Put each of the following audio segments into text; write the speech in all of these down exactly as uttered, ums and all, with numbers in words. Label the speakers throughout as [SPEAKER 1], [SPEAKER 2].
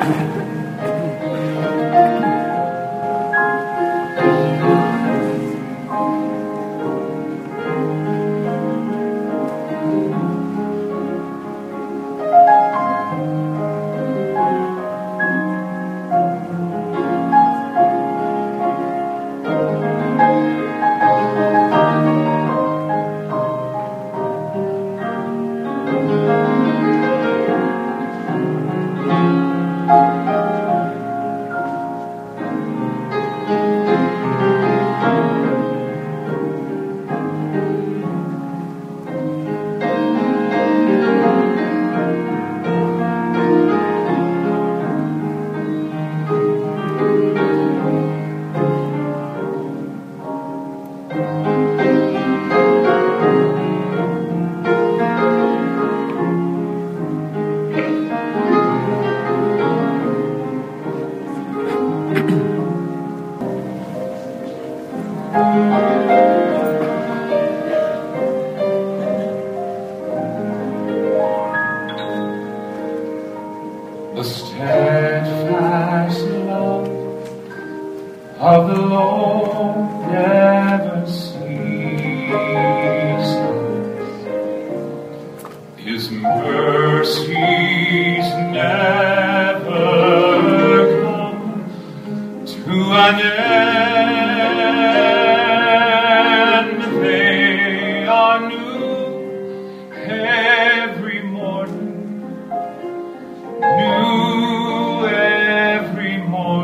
[SPEAKER 1] The steadfast love of the Lord never ceases. His mercies never come to an end. They are new every morning. New every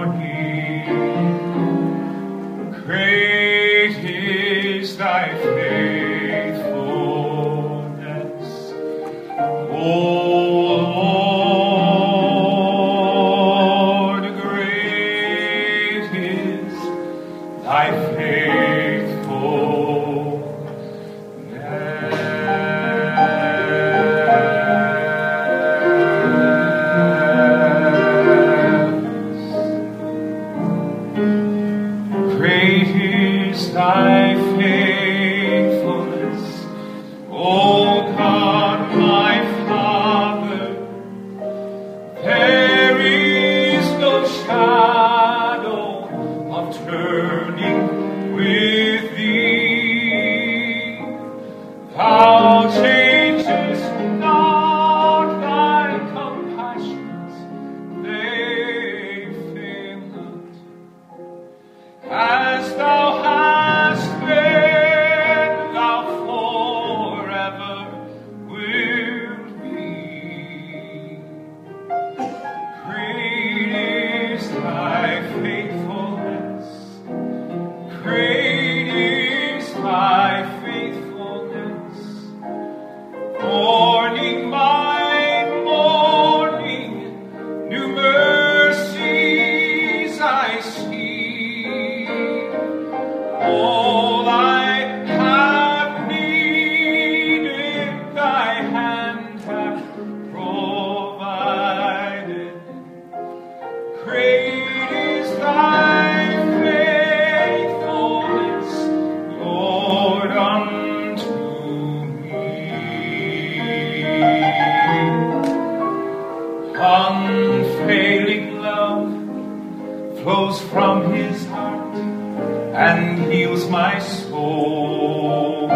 [SPEAKER 1] morning, great is thy faithfulness, O Lord, great is thy Great is thy faithfulness, O God, my Father. There is no shadow of turning with thee. Thou changest not thy compassions, they fail not. As thou hast been, thou forever wilt be. Great is thy faithfulness, great is thy faithfulness. Morning by morning, new mercies I see. All I have needed, thy hand hath provided. Great is thy faithfulness, Lord, unto me. Unfailing love flows from his heart and heals my soul.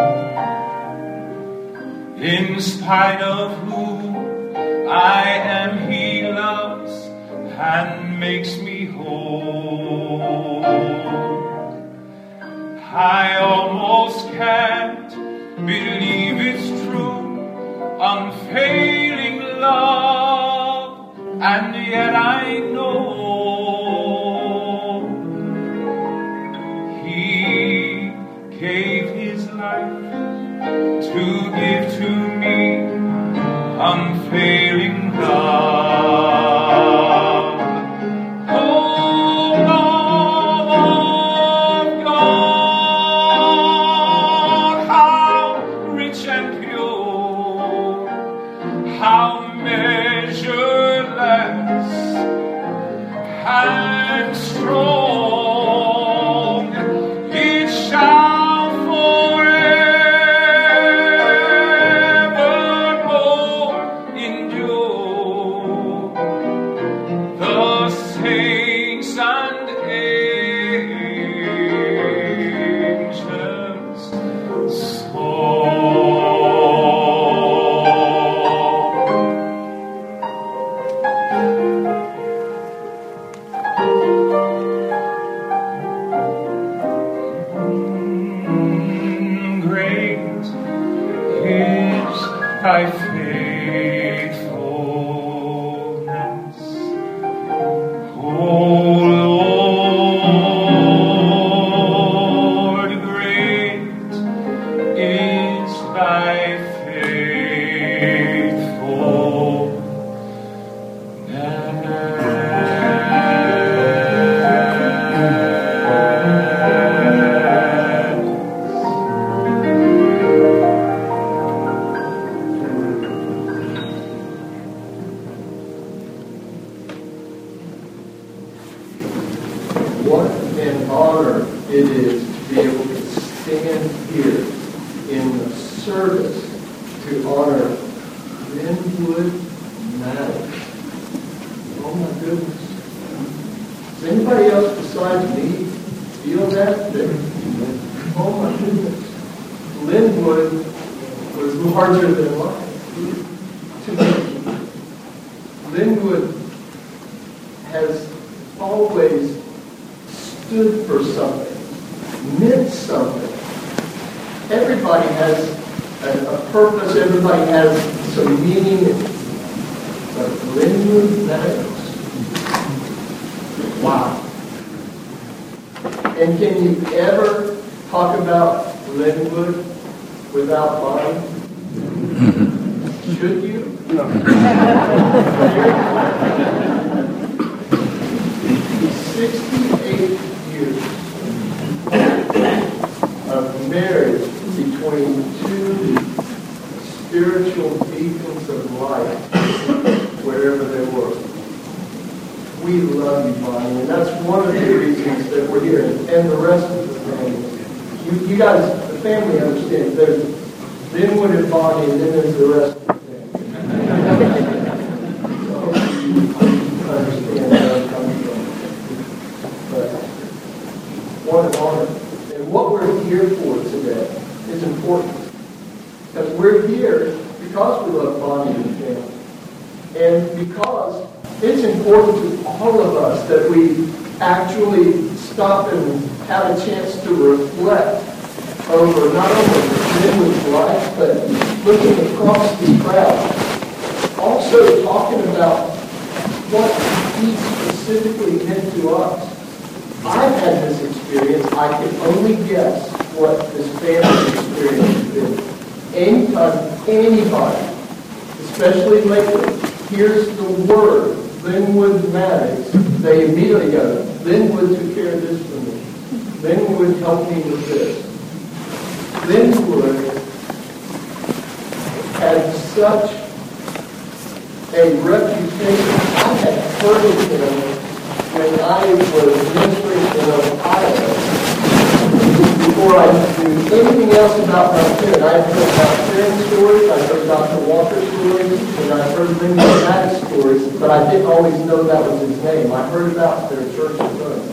[SPEAKER 1] In spite of who I am, he loves and makes me whole. I almost can't believe it's true, unfailing love, and yet I know gave his life to give to me unfailing love. Oh, love of God, how rich and pure, how measureless and strong, it shall forevermore endure. The
[SPEAKER 2] honor it is to be able to stand here in the service to honor Linwood Maddox. Oh my goodness. Does anybody else besides me feel that? that oh my goodness. Linwood was larger than life to me. Linwood has always stood for something, meant something. Everybody has a, a purpose, everybody has some meaning. But Linwood Maddox, wow. And can you ever talk about Linwood without Bonnie? Should you? No. sixty-eight years of marriage between two spiritual beacons of light wherever they were. We love you, Bonnie, and that's one of the reasons that we're here, and the rest of the family. You, you guys, the family understands. There's Linwood and Bonnie, and then there's the rest of the family. So, understand where I'm coming from. But what an honor. And what we're here for today is important. Because we're here because we love Bonnie and the family. And because it's important to all of us that we actually stop and have a chance to reflect over not only Linwood's life, but looking across the crowd. Also talking about what he specifically meant to us. I've had this experience. I can only guess what this family's experience has been. Anytime anybody, especially lately, hears the word Linwood Maddox, they immediately go, Linwood took care of this for me. Linwood helped me with this. Linwood had such a reputation. I had heard of him when I was ministering in Ohio. Before I knew anything else about my parents, I had heard about Sharon's stories, I heard Doctor Walker's stories, and I heard Linwood Maddox stories, but I didn't always know that was his name. I heard about their church at home.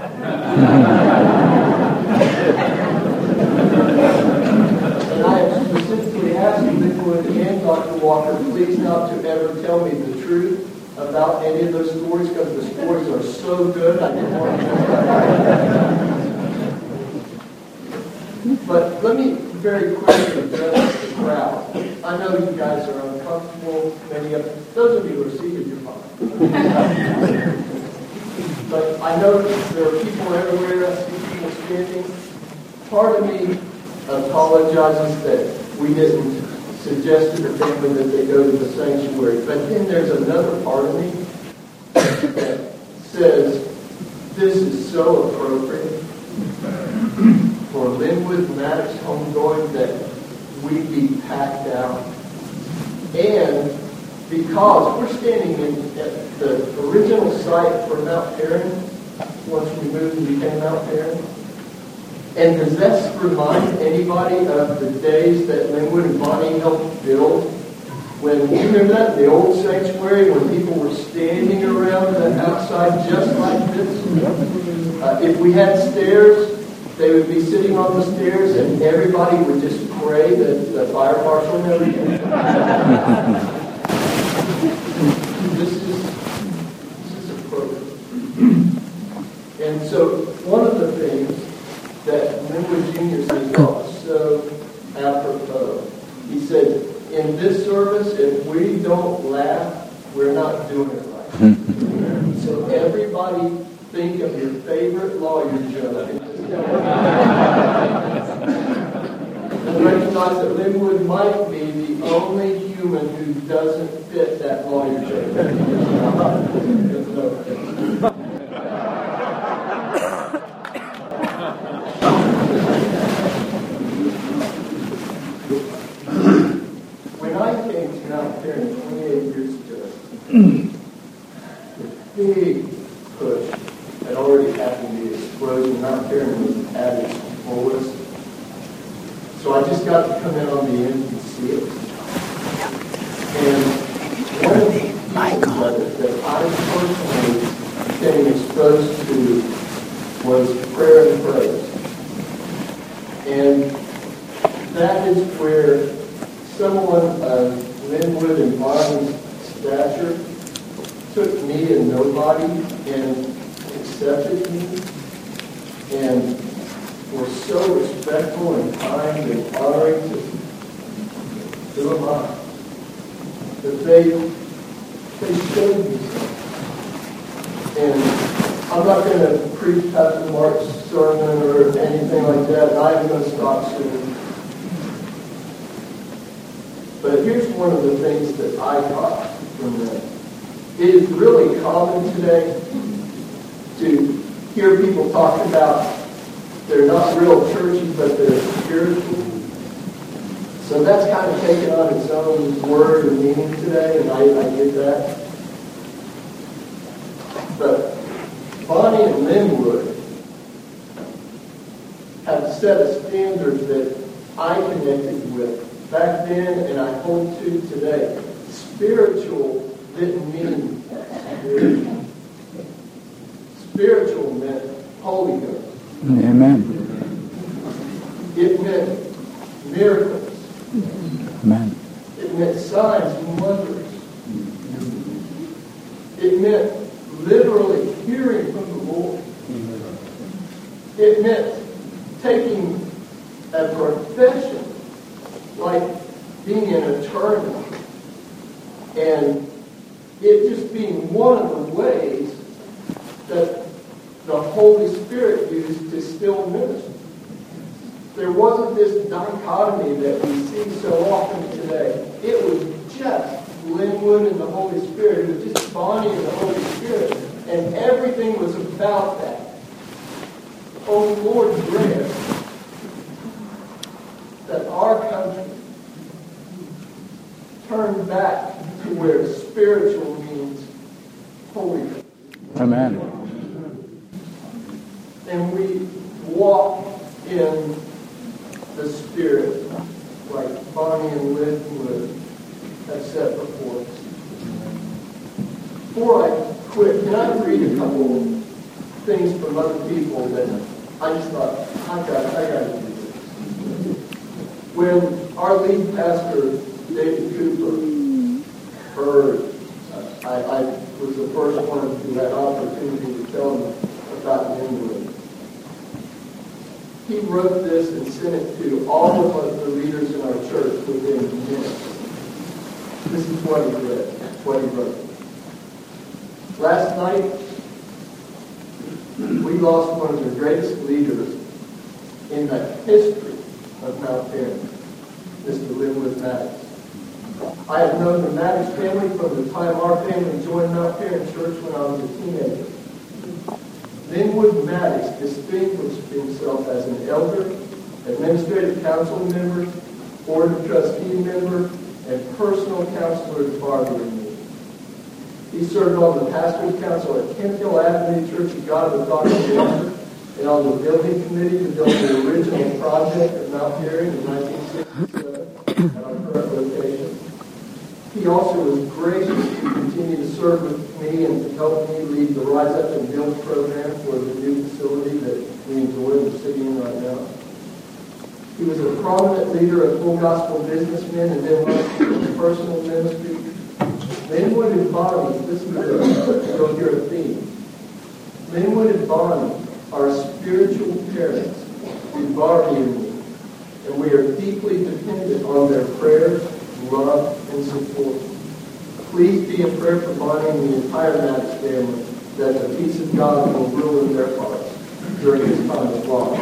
[SPEAKER 2] And I specifically asked Linwood and Doctor Walker, please not to ever tell me the truth about any of those stories, because the stories are so good, I didn't want to know. But let me very quickly address the crowd. I know you guys are uncomfortable, many of you. Those of you who are seated, you're fine. But I know there are people everywhere, I see people standing. Part of me apologizes that we didn't suggest to the family that they go to the sanctuary. But then there's another part of me that says, this is so appropriate for Linwood Maddox homegoing that we be packed out. And because we're standing in at the original site for Mount Paran, once we moved and became Mount Paran. And does that remind anybody of the days that Linwood and Bonnie helped build? When you remember that, the old sanctuary, when people were standing around the outside just like this? Uh, if we had stairs, they would be sitting on the stairs and everybody would just pray that the fire marshal never came. This is, this is appropriate. And so one of the things that Linwood Junior said was so apropos. He said, in this service, if we don't laugh, we're not doing it right. So everybody think of your favorite lawyer joke and just tell them. And recognize that Linwood might be the only human who doesn't fit that lawyer joke. When I came to Mount Paran twenty-eight years ago, the big push had already happened. The explosion, Mount Paran was at its fullest. So I just got to come in on the end and see it. And one of the pieces of it that I personally became exposed to was prayer and praise. And that is where someone of Linwood and Bonnie's stature took me and nobody and accepted me and were so respectful and kind and honoring to who am I? That they they showed me something. And I'm not going to preach Pastor Mark's sermon or anything like that. I'm going to stop soon. But here's one of the things that I got from them. It is really common today to hear people talk about they're not real churchy, but they're spiritual. So that's kind of taken on its own word and meaning today, and I, I get that. But Bonnie and Linwood have set a standard that I connected with back then and I hold to today. Spiritual didn't mean spiritual. Spiritual meant Holy Ghost.
[SPEAKER 3] Amen.
[SPEAKER 2] It meant miracles.
[SPEAKER 3] Amen.
[SPEAKER 2] It meant signs and wonders. It meant literally hearing from the Lord. It meant taking a profession like being an attorney and it just being one of the ways that the Holy Spirit used to still minister. There wasn't this dichotomy that we see so often today. It was just Linwood and the Holy Spirit. It was just Bonnie and the Holy Spirit. And everything was about that. Oh, Lord, grant that our country turn back to where spiritual means holy.
[SPEAKER 3] Amen.
[SPEAKER 2] And we walk in the Spirit like Bonnie and Linwood have set before us. Before I quit, can I read a couple things from other people that I just thought, I got, I got to do this. When our lead pastor, David Cooper, heard, I, I was the first one who had opportunity to tell him about Linwood. He wrote this and sent it to all of the leaders in our church within minutes. This is what he read, what he wrote. Last night, we lost one of the greatest leaders in the history of Mount Paran, Mister Linwood Maddox. I have known the Maddox family from the time our family joined Mount Paran Church when I was a teenager. Linwood Maddox distinguished himself as an elder, administrative council member, board of trustee member, and personal counselor to Barbara and me. He served on the pastor's council at Kent Hill Avenue Church of God with Doctor Walker, and on the building committee to build the original project of Mount Paran in nineteen sixty-seven at our current location. He also was gracious to continue to serve with me and to help me lead the Rise Up and Build program for the new facility that we enjoy and are sitting in right now. He was a prominent leader of Full Gospel Businessmen and then launched personal ministry. Linwood and Bonnie, listen to this, you'll hear a theme. Linwood and Bonnie are spiritual parents to Barbie and me, and we are deeply dependent on their prayers, love, and support. Please be in prayer for Bonnie and the entire Maddox family that the peace of God will rule in their hearts during this time of loss.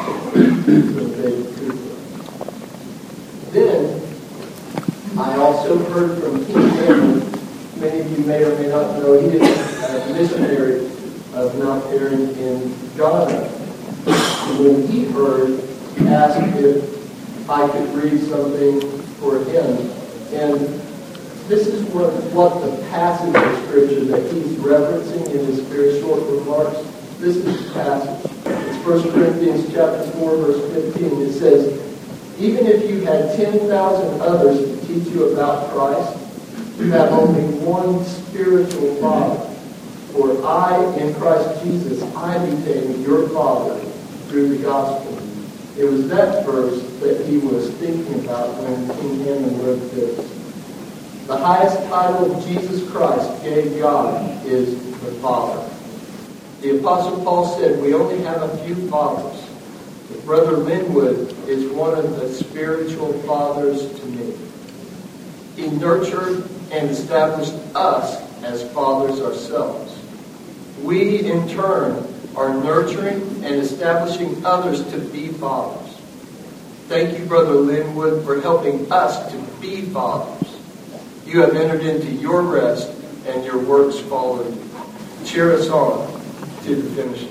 [SPEAKER 2] Then, I also heard from King Cameron. Many of you may or may not know he is a missionary of Mount Paran in Ghana. When he heard, asked if I could read something for him. And this is what, what the passage of Scripture that he's referencing in his very short remarks This is the passage. It's First Corinthians chapter four, verse fifteen. It says, even if you had ten thousand others to teach you about Christ, you have only one spiritual Father. For I, in Christ Jesus, I became your Father through the gospel. It was that verse that he was thinking about when King Hammond wrote this. The highest title Jesus Christ gave God is the Father. The Apostle Paul said, we only have a few fathers. But Brother Linwood is one of the spiritual fathers to me. He nurtured and established us as fathers ourselves. We, in turn, are nurturing and establishing others to be fathers. Thank you, Brother Linwood, for helping us to be fathers. You have entered into your rest, and your works follow you. Cheer us on to the finish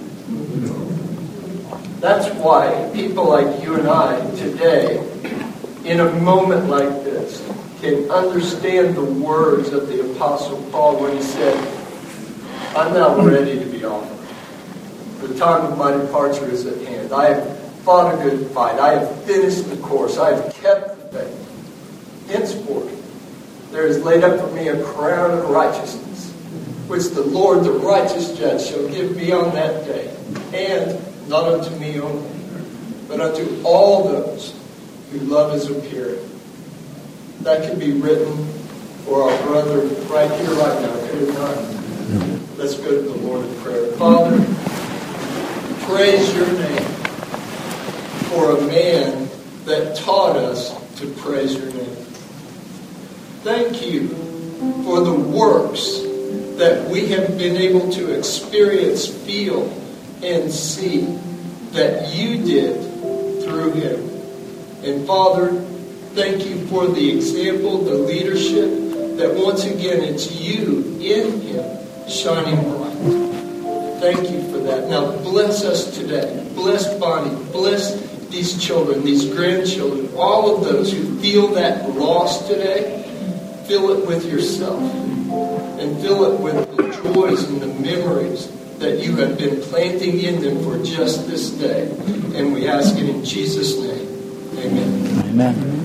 [SPEAKER 2] line. That's why people like you and I today, in a moment like this, can understand the words of the Apostle Paul when he said, I'm now ready to be offered. The time of my departure is at hand. I have fought a good fight. I have finished the course. I have kept the faith. Henceforth, there is laid up for me a crown of righteousness, which the Lord, the righteous judge, shall give me on that day, and not unto me only, but unto all those who love his appearing. That can be written for our brother right here, right now, could it not? Let's go to the Lord in prayer. Father, praise your name for a man that taught us to praise your name. Thank you for the works that we have been able to experience, feel, and see that you did through him. And Father, thank you for the example, the leadership, that once again it's you in him shining bright. Thank you for that. Now bless us today. Bless Bonnie. Bless these children, these grandchildren, all of those who feel that loss today. Fill it with yourself. And fill it with the joys and the memories that you have been planting in them for just this day. And we ask it in Jesus' name. Amen.
[SPEAKER 3] Amen.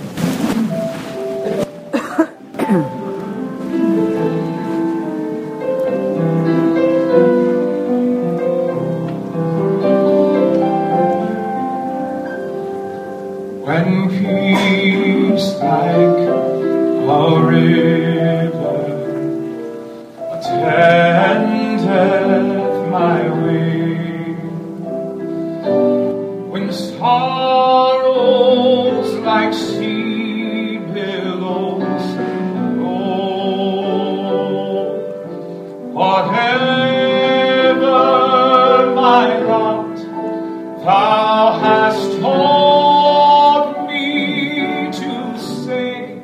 [SPEAKER 1] When peace like a river attendeth my way, when sorrows like sea billows roll, whatever my lot, thou hast taught me to say,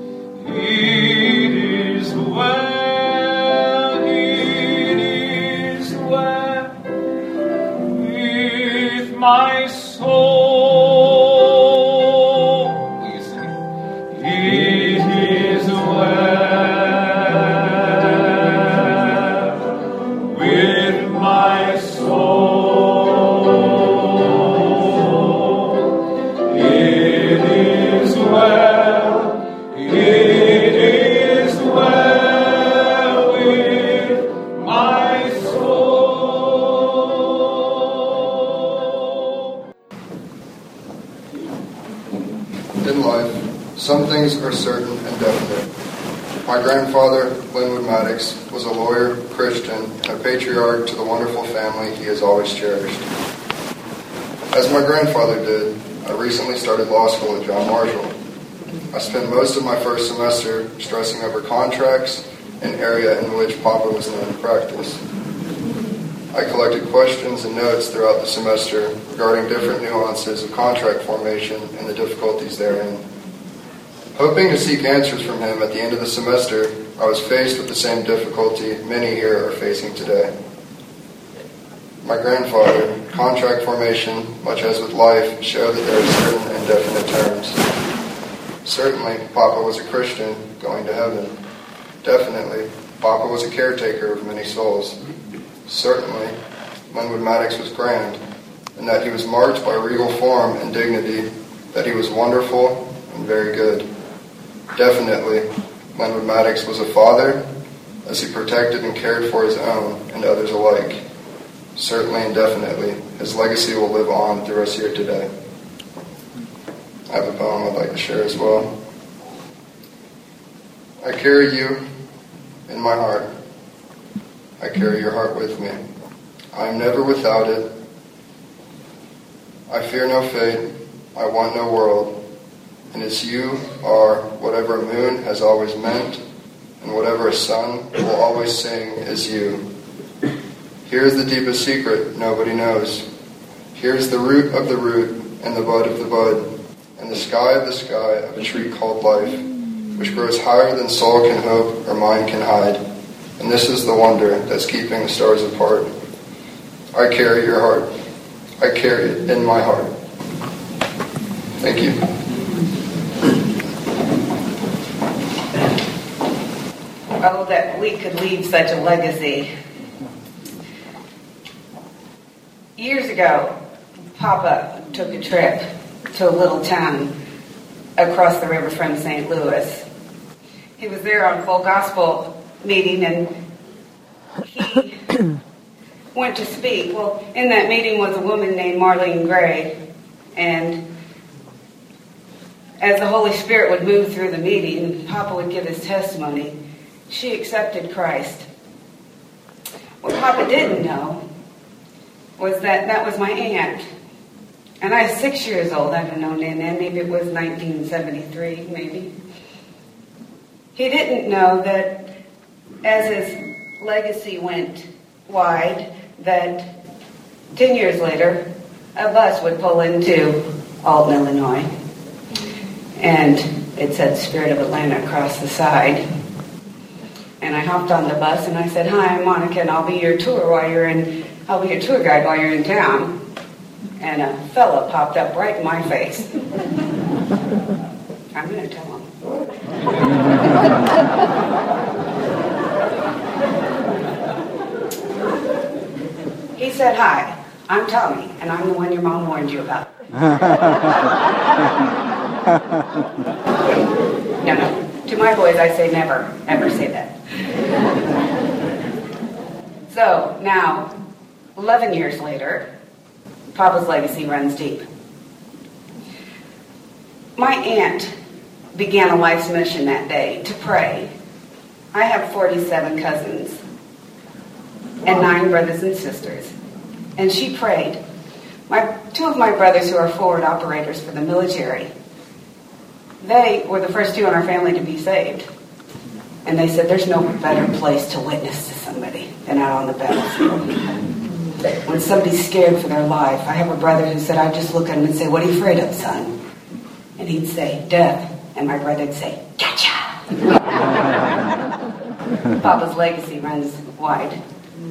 [SPEAKER 1] it is well, it is well with my soul. Will you sing? It is well with my soul. It is well. It is well with my soul.
[SPEAKER 4] In life, some things are certain and definite. My grandfather, Linwood Maddox, was a lawyer, Christian, and a patriarch to the wonderful family he has always cherished. As my grandfather did, I recently started law school at John Marshall. I spent most of my first semester stressing over contracts, an area in which Papa was known to practice. I collected questions and notes throughout the semester regarding different nuances of contract formation and the difficulties therein. Hoping to seek answers from him at the end of the semester, I was faced with the same difficulty many here are facing today. My grandfather, contract formation, much as with life, showed that there are certain and definite terms. Certainly, Papa was a Christian going to heaven. Definitely, Papa was a caretaker of many souls. Certainly, Linwood Maddox was grand, and that he was marked by regal form and dignity, that he was wonderful and very good. Definitely, Linwood Maddox was a father, as he protected and cared for his own and others alike. Certainly and definitely, his legacy will live on through us here today. I have a poem I'd like to share as well. I carry you in my heart. I carry your heart with me. I am never without it. I fear no fate. I want no world. And as you are, whatever a moon has always meant, and whatever a sun will always sing is you. Here is the deepest secret nobody knows. Here is the root of the root and the bud of the bud, and the sky of the sky of a tree called life, which grows higher than soul can hope or mind can hide. And this is the wonder that's keeping the stars apart. I carry your heart. I carry it in my heart. Thank you.
[SPEAKER 5] Oh, that we could leave such a legacy. Years ago, Papa took a trip to a little town across the river from Saint Louis. He was there on full gospel meeting, and he went to speak. Well, in that meeting was a woman named Marlene Gray, and as the Holy Spirit would move through the meeting, Papa would give his testimony. She accepted Christ. What Papa didn't know was that that was my aunt. And I was six years old. I don't know, then. Maybe it was nineteen seventy-three, maybe. He didn't know that as his legacy went wide, that ten years later, a bus would pull into Alton, Illinois. And it said Spirit of Atlanta across the side. And I hopped on the bus and I said, "Hi, I'm Monica, and I'll be your tour while you're in, I'll be your tour guide while you're in town." And a fella popped up right in my face. I'm going to tell him. He said, "Hi, I'm Tommy, and I'm the one your mom warned you about." No, no. To my boys, I say never, ever say that. So, now, eleven years later, Papa's legacy runs deep. My aunt began a life's mission that day to pray. I have forty-seven cousins and nine brothers and sisters. And she prayed. My two of my brothers who are forward operators for the military, they were the first two in our family to be saved. And they said, there's no better place to witness to somebody than out on the battlefield. When somebody's scared for their life, I have a brother who said, I'd just look at him and say, "What are you afraid of, son?" And he'd say, "Death." And my brother'd say, "Gotcha." Papa's legacy runs wide.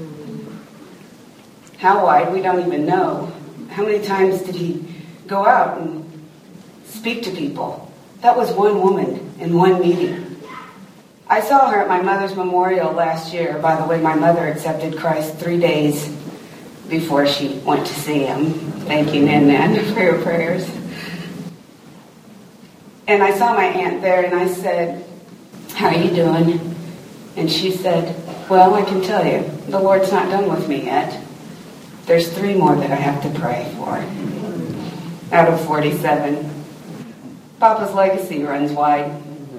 [SPEAKER 5] How wide, we don't even know. How many times did he go out and speak to people? That was one woman in one meeting. I saw her at my mother's memorial last year. By the way, my mother accepted Christ three days before she went to see him. Thank you, Nan Nan, for your prayers. And I saw my aunt there, and I said, "How are you doing?" And she said, "Well, I can tell you, the Lord's not done with me yet. There's three more that I have to pray for." Out of forty-seven. Papa's legacy runs wide.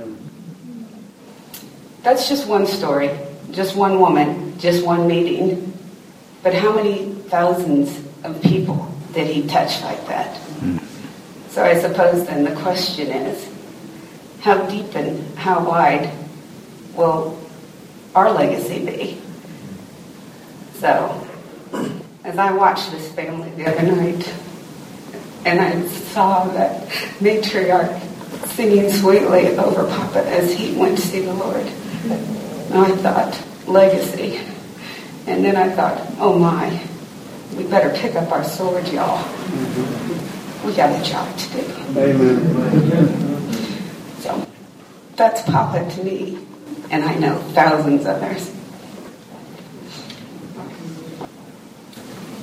[SPEAKER 5] That's just one story, just one woman, just one meeting. But how many thousands of people did he touch like that? So I suppose then the question is, how deep and how wide will our legacy be? So, as I watched this family the other night, and I saw that matriarch singing sweetly over Papa as he went to see the Lord, and I thought, legacy. And then I thought, oh my, we better pick up our sword, y'all. We got a job to do. Amen. So, that's Papa to me, and I know thousands of others.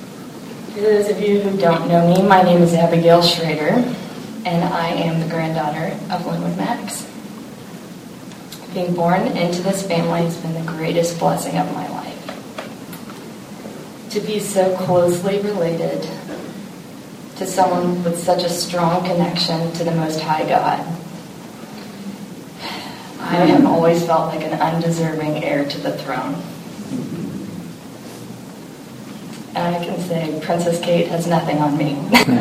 [SPEAKER 6] For those of you who don't know me, my name is Abigail Schrader, and I am the granddaughter of Linwood Maddox. Being born into this family has been the greatest blessing of my life. To be so closely related to someone with such a strong connection to the Most High God, I have always felt like an undeserving heir to the throne. And I can say Princess Kate has nothing on me.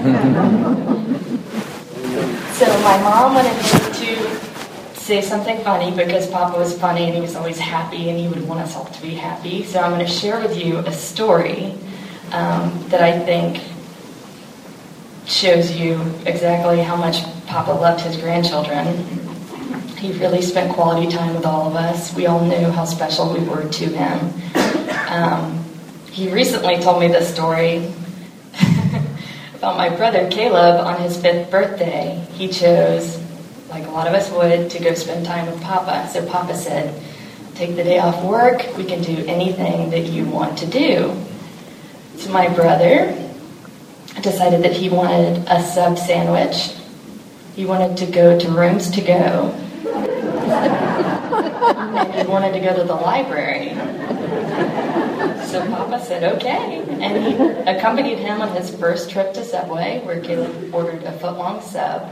[SPEAKER 6] So my mom wanted me to say something funny because Papa was funny and he was always happy and he would want us all to be happy. So I'm going to share with you a story um, that I think shows you exactly how much Papa loved his grandchildren. He really spent quality time with all of us. We all knew how special we were to him. Um, he recently told me this story about my brother Caleb. On his fifth birthday, he chose, like a lot of us would, to go spend time with Papa. So Papa said, take the day off work, we can do anything that you want to do. So my brother decided that he wanted a sub sandwich. He wanted to go to Rooms to Go. And he wanted to go to the library. So Papa said, okay. And he accompanied him on his first trip to Subway, where Caleb ordered a foot-long sub.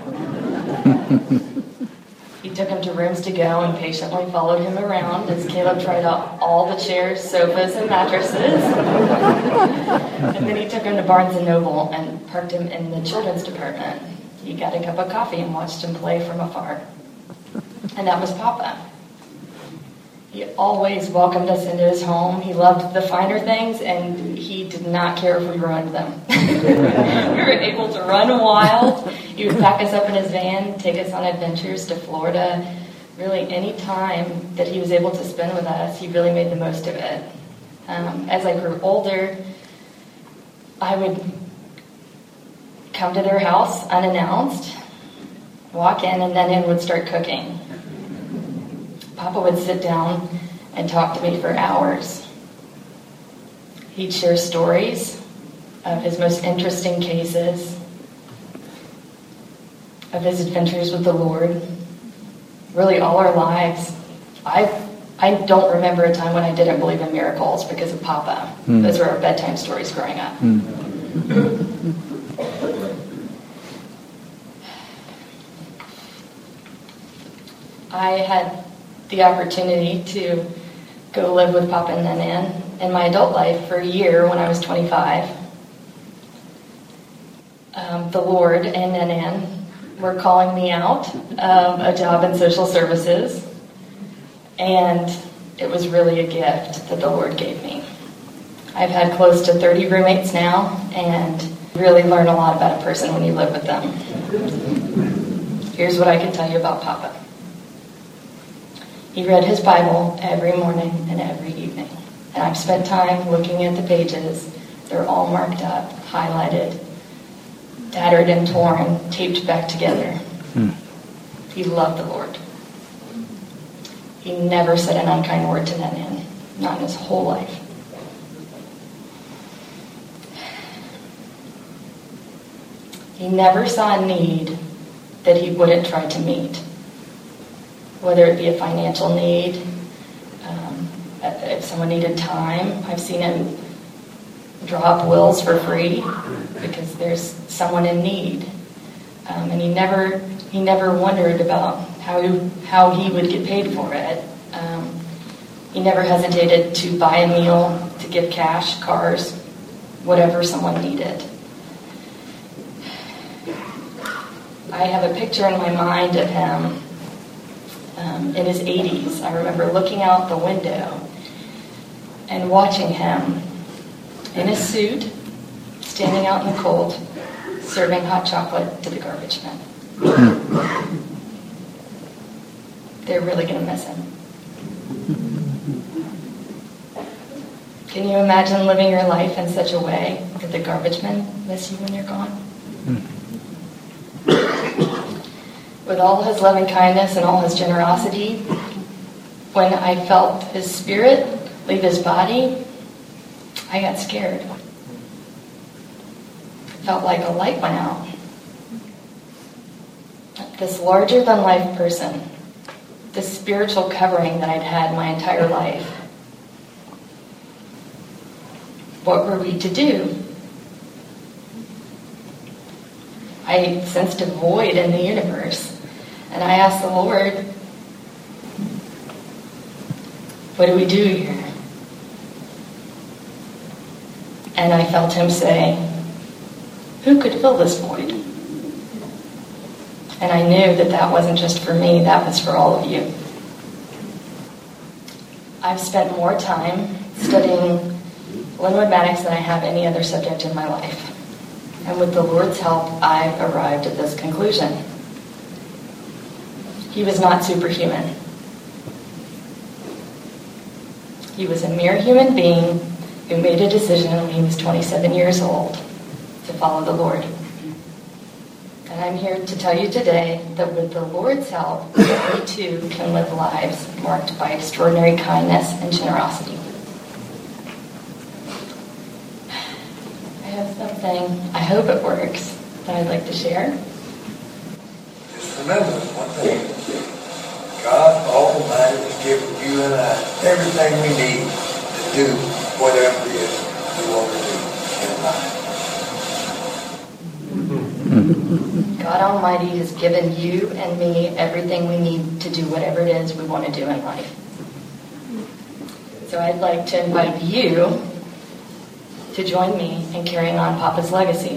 [SPEAKER 6] He took him to Rooms to Go and patiently followed him around as Caleb tried out all the chairs, sofas, and mattresses. And then he took him to Barnes and Noble and parked him in the children's department. He got a cup of coffee and watched him play from afar. And that was Papa. He always welcomed us into his home. He loved the finer things, and he did not care if we ruined them. We were able to run wild. He would pack us up in his van, take us on adventures to Florida. Really, any time that he was able to spend with us, he really made the most of it. Um, as I grew older, I would come to their house unannounced, walk in, and then in would start cooking. Papa would sit down and talk to me for hours. He'd share stories of his most interesting cases, of his adventures with the Lord, really all our lives. I I don't remember a time when I didn't believe in miracles because of Papa. Mm. Those were our bedtime stories growing up. Mm. I had the opportunity to go live with Papa and Nanan in my adult life for a year when I was twenty-five. Um, the Lord and Nanan were calling me out of a job in social services, and it was really a gift that the Lord gave me. I've had close to thirty roommates now, and really learn a lot about a person when you live with them. Here's what I can tell you about Papa. He read his Bible every morning and every evening. And I've spent time looking at the pages. They're all marked up, highlighted, tattered and torn, taped back together. Mm. He loved the Lord. He never said an unkind word to Nanan, not in his whole life. He never saw a need that he wouldn't try to meet. Whether it be a financial need, um, if someone needed time. I've seen him draw up wills for free because there's someone in need. Um, and he never he never wondered about how he, how he would get paid for it. Um, he never hesitated to buy a meal, to give cash, cars, whatever someone needed. I have a picture in my mind of him um, in his eighties. I remember looking out the window and watching him in a suit, standing out in the cold, serving hot chocolate to the garbage men. They're really going to miss him. Can you imagine living your life in such a way that the garbage men miss you when you're gone? With all his loving kindness and all his generosity, when I felt his spirit leave his body, I got scared. felt like a light went out. This larger-than-life person, this spiritual covering that I'd had my entire life. What were we to do? I sensed a void in the universe, and I asked the Lord, what do we do here? And I felt him say, who could fill this void? And I knew that that wasn't just for me, that was for all of you. I've spent more time studying Linwood Maddox than I have any other subject in my life. And with the Lord's help, I've arrived at this conclusion. He was not superhuman. He was a mere human being who made a decision when he was twenty-seven years old to follow the Lord. And I'm here to tell you today that with the Lord's help, we too can live lives marked by extraordinary kindness and generosity. I have something, I hope it works, that I'd like to share.
[SPEAKER 7] Just remember one thing. God Almighty has given you and I everything we need to do whatever it is we want to do in life.
[SPEAKER 6] God Almighty has given you and me everything we need to do whatever it is we want to do in life. So I'd like to invite you to join me in carrying on Papa's legacy.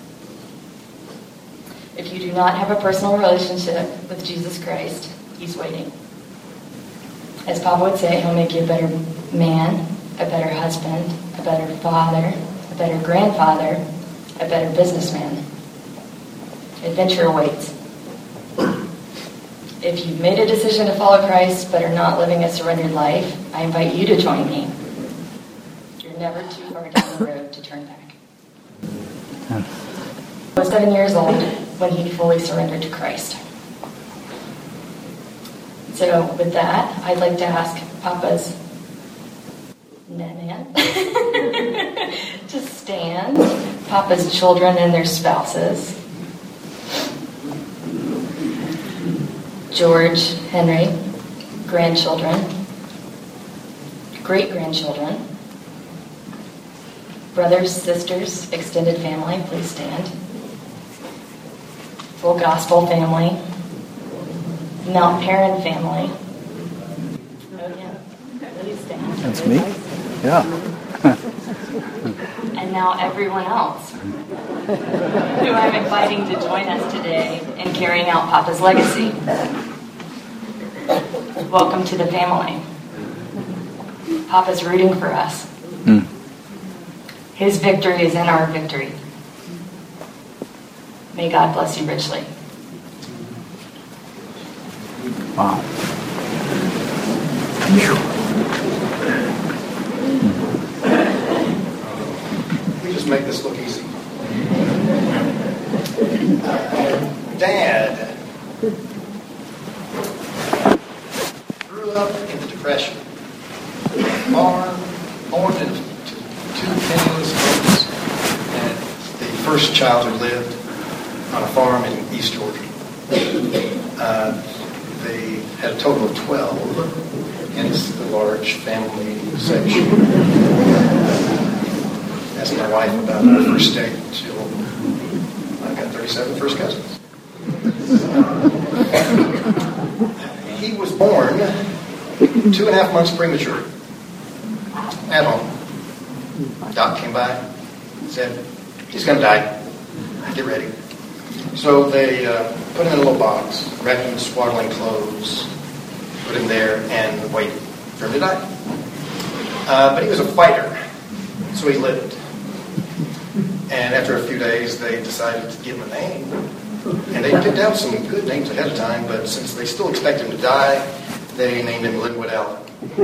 [SPEAKER 6] If you do not have a personal relationship with Jesus Christ, he's waiting. As Papa would say, he'll make you a better man, a better husband, a better father, a better grandfather, a better businessman. Adventure awaits. If you've made a decision to follow Christ but are not living a surrendered life, I invite you to join me. You're never too far down the road to turn back. I was seven years old when he fully surrendered to Christ. So with that, I'd like to ask Papa's man to stand, Papa's children and their spouses, George, Henry, grandchildren, great-grandchildren, brothers, sisters, extended family, please stand. Full gospel family, Mount Perrin family. Oh yeah, please stand.
[SPEAKER 3] That's me? Yeah.
[SPEAKER 6] And now everyone else who I'm inviting to join us today in carrying out Papa's legacy. Welcome to the family. Papa's rooting for us.
[SPEAKER 3] Mm.
[SPEAKER 6] His victory is in our victory. May God bless you richly.
[SPEAKER 3] Wow.
[SPEAKER 8] We just make this look easy. Dad grew up in the Depression. Born, born to, to two penniless folks, and the first child who lived on a farm in East Georgia. Uh, they had a total of twelve, hence the large family section. Ask my wife about our first date. She'll, I've got thirty-seven first cousins. He was born two and a half months premature at home. Doc came by, said, he's going to die. Get ready. So they uh, put him in a little box, wrapped him in swaddling clothes, put him there, and waited for him to die. Uh, but he was a fighter, so he lived. And after a few days, they decided to give him a name. And they picked out some good names ahead of time, but since they still expect him to die, they named him Linwood Allen.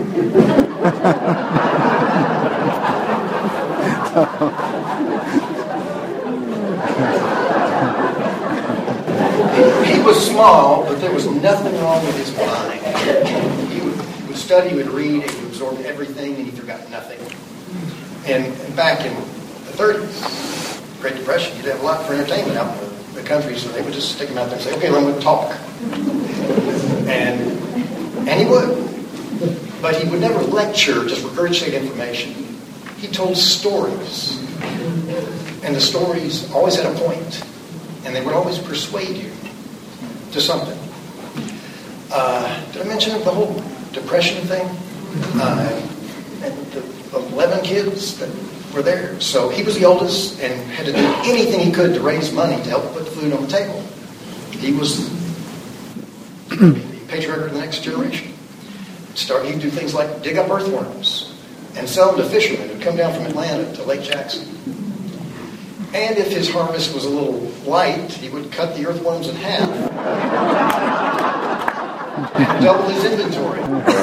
[SPEAKER 8] He was small, but there was nothing wrong with his mind. He would, he would study, he would read, he would absorb everything, and he forgot nothing. And, and back in the thirties, Great Depression, you didn't have a lot for entertainment out in the, the country, so they would just stick him out there and say, okay, let him talk. And, and he would. But he would never lecture, just regurgitate information. He told stories. And the stories always had a point. And they would always persuade you to something. Uh, did I mention the whole depression thing? Uh, the eleven kids that were there. So he was the oldest and had to do anything he could to raise money to help put food on the table. He was the patriarch of the next generation. Start, he'd do things like dig up earthworms and sell them to fishermen who'd come down from Atlanta to Lake Jackson. And if his harvest was a little light, he would cut the earthworms in half and double his inventory.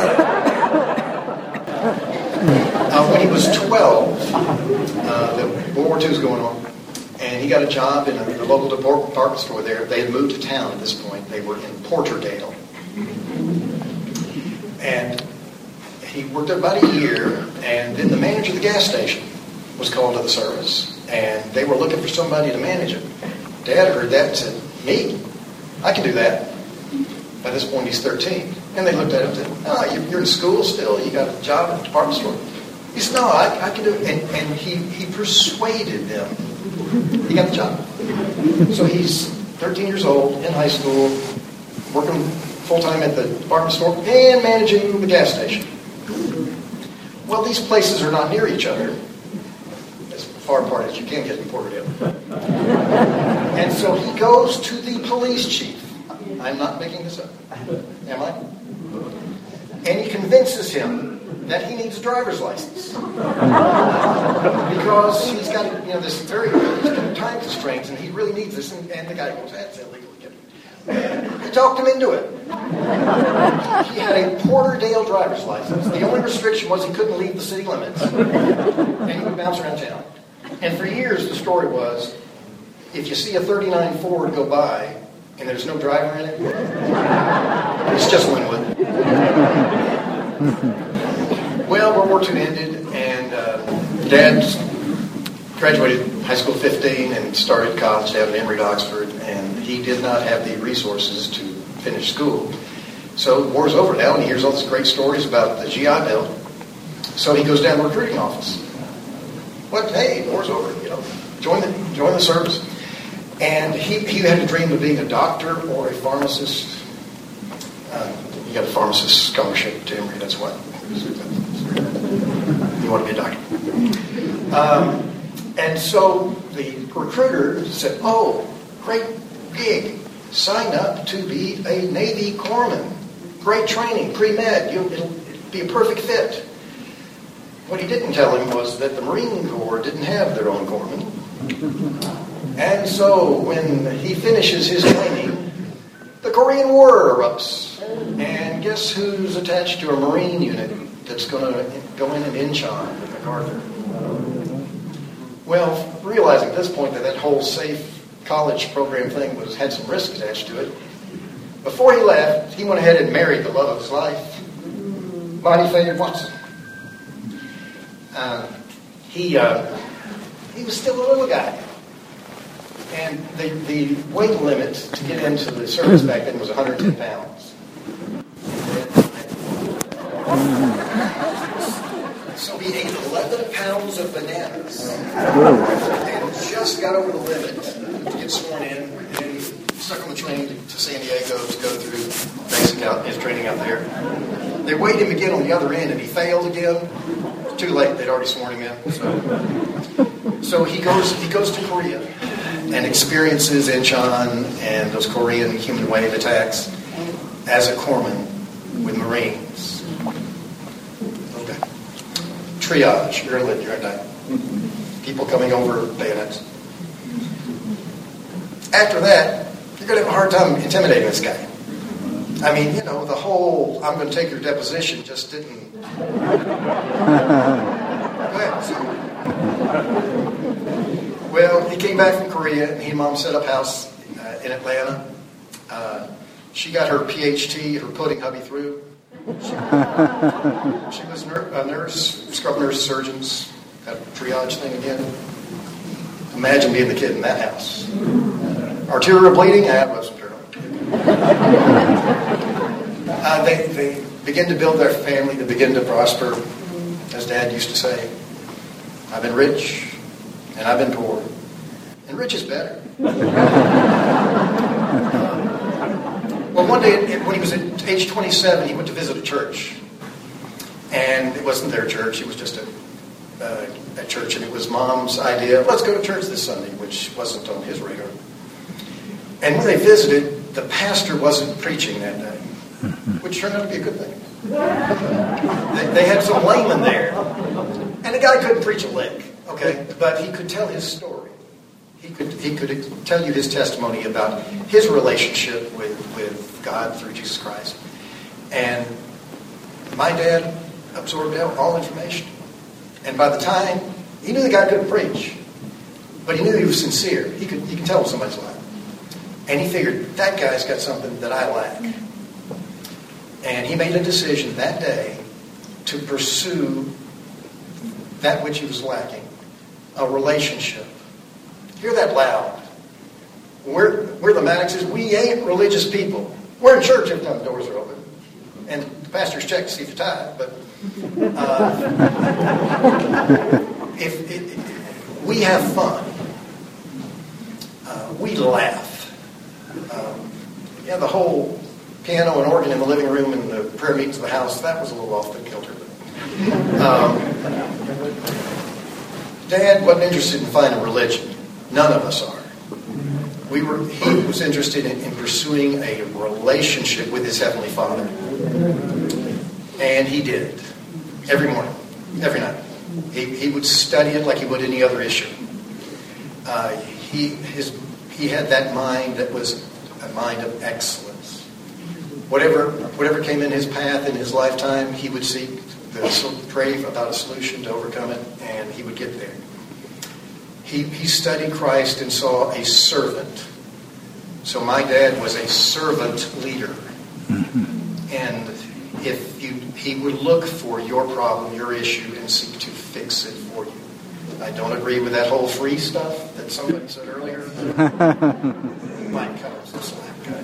[SPEAKER 8] Uh, when he was twelve, uh, the World War Two was going on, and he got a job in a, a local department store there. They had moved to town at this point. They were in Porterdale. And he worked there about a year, and then the manager of the gas station was called to the service, and they were looking for somebody to manage it. Dad heard that and said, me? I can do that. By this point, he's thirteen. And they looked at him and said, oh, you're in school still? You got a job at the department store? He said, no, I, I can do it. And, and he, he persuaded them. He got the job. So he's thirteen years old, in high school, working full-time at the department store and managing the gas station. Well, these places are not near each other, as far apart as you can get in Porterdale. And so he goes to the police chief. I'm not making this up. Am I? And he convinces him that he needs a driver's license. Because he's got, you know, this very time constraints, and he really needs this. And, and the guy goes, that's illegal. He talked him into it. He had a Porterdale driver's license. The only restriction was he couldn't leave the city limits. And he would bounce around town. And for years, the story was, if you see a thirty-nine Ford go by, and there's no driver in it, it's just Linwood. Well, World War Two ended, and uh, Dad graduated high school at fifteen and started college down at Emory at Oxford, and he did not have the resources to finish school. So the war's over now, and he hears all these great stories about the G I Bill. So he goes down to the recruiting office. What? Hey, the war's over, you know. Join the join the service. And he, he had a dream of being a doctor or a pharmacist. Uh, you got a pharmacist scholarship to Emory, that's what. You want to be a doctor. Um, and so the recruiter said, oh, great gig. Sign up to be a Navy corpsman. Great training, pre-med. You, it'll, it'll be a perfect fit. What he didn't tell him was that the Marine Corps didn't have their own corpsmen. And so when he finishes his training, the Korean War erupts. And guess who's attached to a Marine unit that's going to go in and Incheon with MacArthur? Well, realizing at this point that that whole safe college program thing was had some risk attached to it, before he left, he went ahead and married the love of his life, Bonnie Fayard Watson. Uh, he uh, he was still a little guy. And the, the weight limit to get into the service back then was one hundred ten pounds. So he ate eleven pounds of bananas and just got over the limit to get sworn in, and he stuck on the train to, to San Diego to go through basic out, his training out there. They weighed him again on the other end, and he failed again. Too late; they'd already sworn him in. So, so he goes he goes to Korea and experiences Incheon and those Korean human wave attacks as a corpsman with Marines. Okay. Triage, you're lit, you're at night. People coming over bayonets. After that, you're going to have a hard time intimidating this guy. I mean, you know, the whole I'm going to take your deposition just didn't. Go ahead. So, well, he came back from Korea, and he and Mom set up house uh, in Atlanta. Uh, she got her P H D, her pudding hubby through. She, she was a nurse, scrub nurse surgeons, that triage thing again. Imagine being the kid in that house. Arterial bleeding? I have some arterial. uh, they, they begin to build their family. They begin to prosper. As Dad used to say, I've been rich and I've been poor. And rich is better. Well, one day when he was at age twenty-seven, he went to visit a church. And it wasn't their church. It was just a, uh, a church. And it was Mom's idea, let's go to church this Sunday, which wasn't on his radar. And when they visited, the pastor wasn't preaching that day, which turned out to be a good thing. They, they had some laymen there. And the guy couldn't preach a lick, okay? But he could tell his story. He could he could tell you his testimony about his relationship with, with God through Jesus Christ. And my dad absorbed all information. And by the time, he knew the guy couldn't preach, but he knew he was sincere. He could, he could tell somebody's life. And he figured, that guy's got something that I lack. And he made a decision that day to pursue that which he was lacking, a relationship. Hear that loud. We're, we're the Maddoxes. We ain't religious people. We're in church every time the doors are open. And the pastors check to see if you're tired. But uh, if, if, if we have fun, uh, we laugh. Um, yeah, the whole piano and organ in the living room and the prayer meetings of the house, that was a little off the kilter. Um, Dad wasn't interested in finding religion. None of us are. We were. He was interested in, in pursuing a relationship with his Heavenly Father. And he did it. Every morning. Every night. He, he would study it like he would any other issue. Uh, he, his, he had that mind that was a mind of excellence. Whatever, whatever came in his path in his lifetime, he would seek the, pray about a solution to overcome it, and he would get there. He, he studied Christ and saw a servant. So my dad was a servant leader. And if you, he would look for your problem, your issue, and seek to fix it for you. I don't agree with that whole free stuff that somebody said earlier. Mine covers the slack, guys.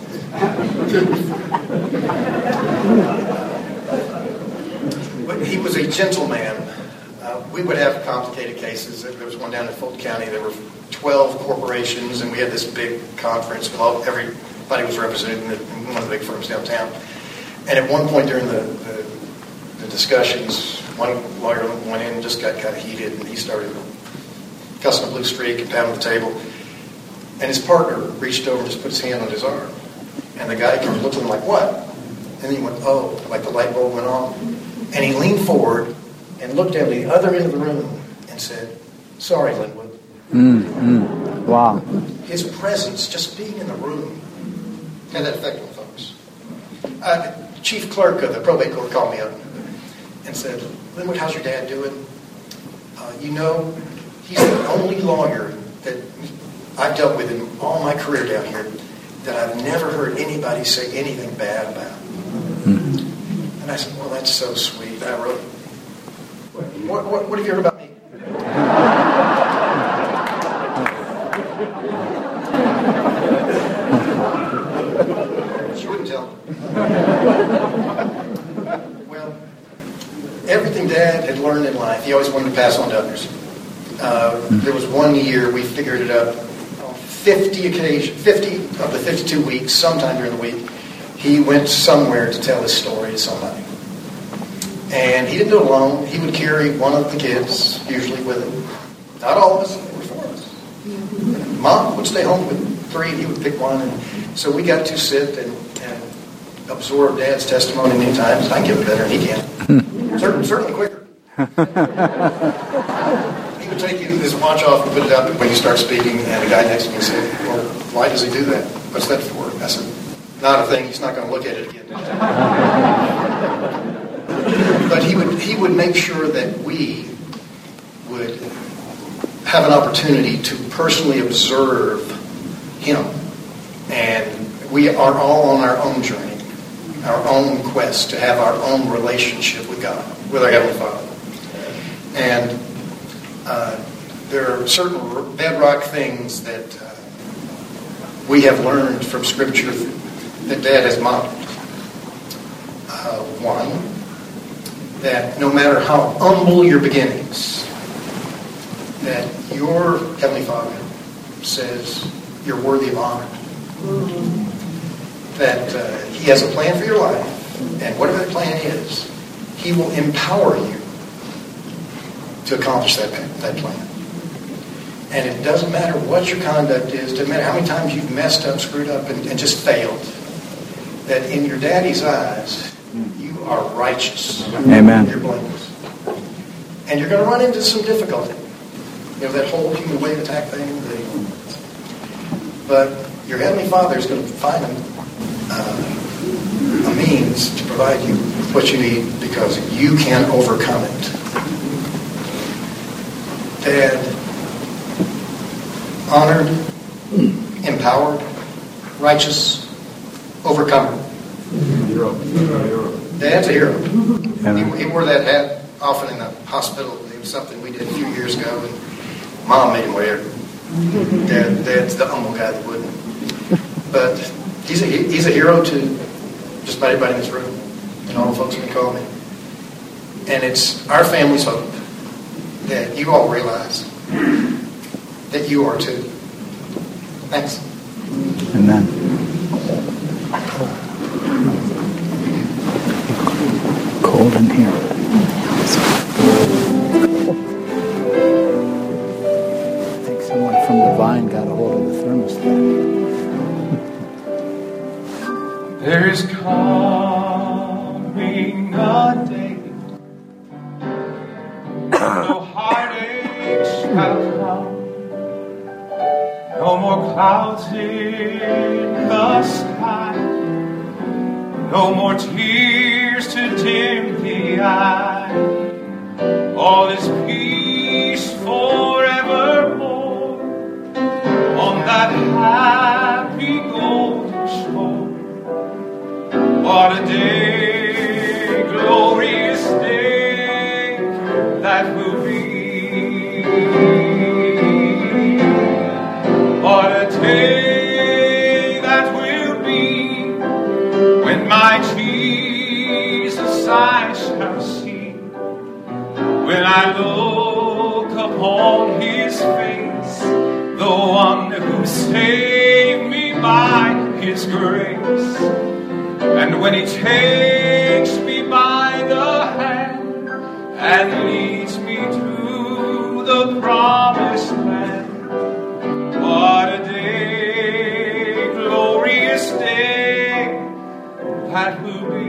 [SPEAKER 8] But he was a gentleman. Uh, we would have complicated cases. There was one down in Fulton County. There were twelve corporations, and we had this big conference with all, everybody was represented in, the, in one of the big firms downtown. And at one point during the, the, the discussions, one lawyer went in and just got kind of heated, and he started cussing a blue streak and pounding the table. And his partner reached over and just put his hand on his arm. And the guy kind of looked at him like, what? And then he went, oh, like the light bulb went on. And he leaned forward and looked down the other end of the room and said, sorry, Linwood.
[SPEAKER 3] Mm-hmm. Wow.
[SPEAKER 8] His presence, just being in the room, had that effect on folks. Uh, Chief clerk of the probate court called me up and said, Linwood, how's your dad doing? Uh, you know, he's the only lawyer that I've dealt with in all my career down here that I've never heard anybody say anything bad about. Mm-hmm. And I said, well, that's so sweet. I wrote, what, what, what have you heard about me? She wouldn't tell. Well, everything Dad had learned in life, he always wanted to pass on to others. Uh, there was one year we figured it up, fifty occasions, fifty of the fifty-two weeks, sometime during the week, he went somewhere to tell his story to somebody. And he didn't do it alone. He would carry one of the kids, usually with him. Not all of us, there were four of us. Mom would stay home with three, he would pick one. And so we got to sit and, and absorb Dad's testimony many times. I can give it better than he can. certainly, certainly quicker. He would take you his watch off and put it up when you start speaking, and the guy next to me said, well, why does he do that? What's that for? I said, not a thing. He's not going to look at it again. But he would he would make sure that we would have an opportunity to personally observe him. And we are all on our own journey, our own quest to have our own relationship with God, with our Heavenly Father. And uh, there are certain bedrock things that uh, we have learned from Scripture that Dad has modeled. Uh, one, that no matter how humble your beginnings, that your Heavenly Father says you're worthy of honor. That uh, He has a plan for your life, and whatever that plan is, He will empower you to accomplish that, that plan. And it doesn't matter what your conduct is, it doesn't matter how many times you've messed up, screwed up, and, and just failed, that in your Daddy's eyes, you are righteous.
[SPEAKER 3] Amen.
[SPEAKER 8] You're blameless. And you're going to run into some difficulty. You know, that whole human wave attack thing. The, but your Heavenly Father is going to find a, uh, a means to provide you with what you need because you can overcome it. Dad, honored, empowered, righteous, overcomer.
[SPEAKER 2] Hero. Hero.
[SPEAKER 8] Dad's a hero. He, he wore that hat often in the hospital. It was something we did a few years ago, and Mom made him wear it. Dad, Dad's the humble guy that wouldn't. But he's a, he's a hero to just about everybody in this room, and all the folks can call me. And it's our family's hope that you all realize that you are too. Thanks.
[SPEAKER 3] Amen. Cold in here. I think someone from the Vine got a hold of the thermostat.
[SPEAKER 1] There is coming a day, no heartache shall come, no more clouds in the sky, no more tears to dim the eye. All is peace forevermore on that happy golden shore. What a day, glorious day that will be. What a day that will be when my Jesus I shall see. When I look upon His face, the one who saved me by His grace. And when He takes me by the hand and leads me to the promised land, what a day, glorious day that will be.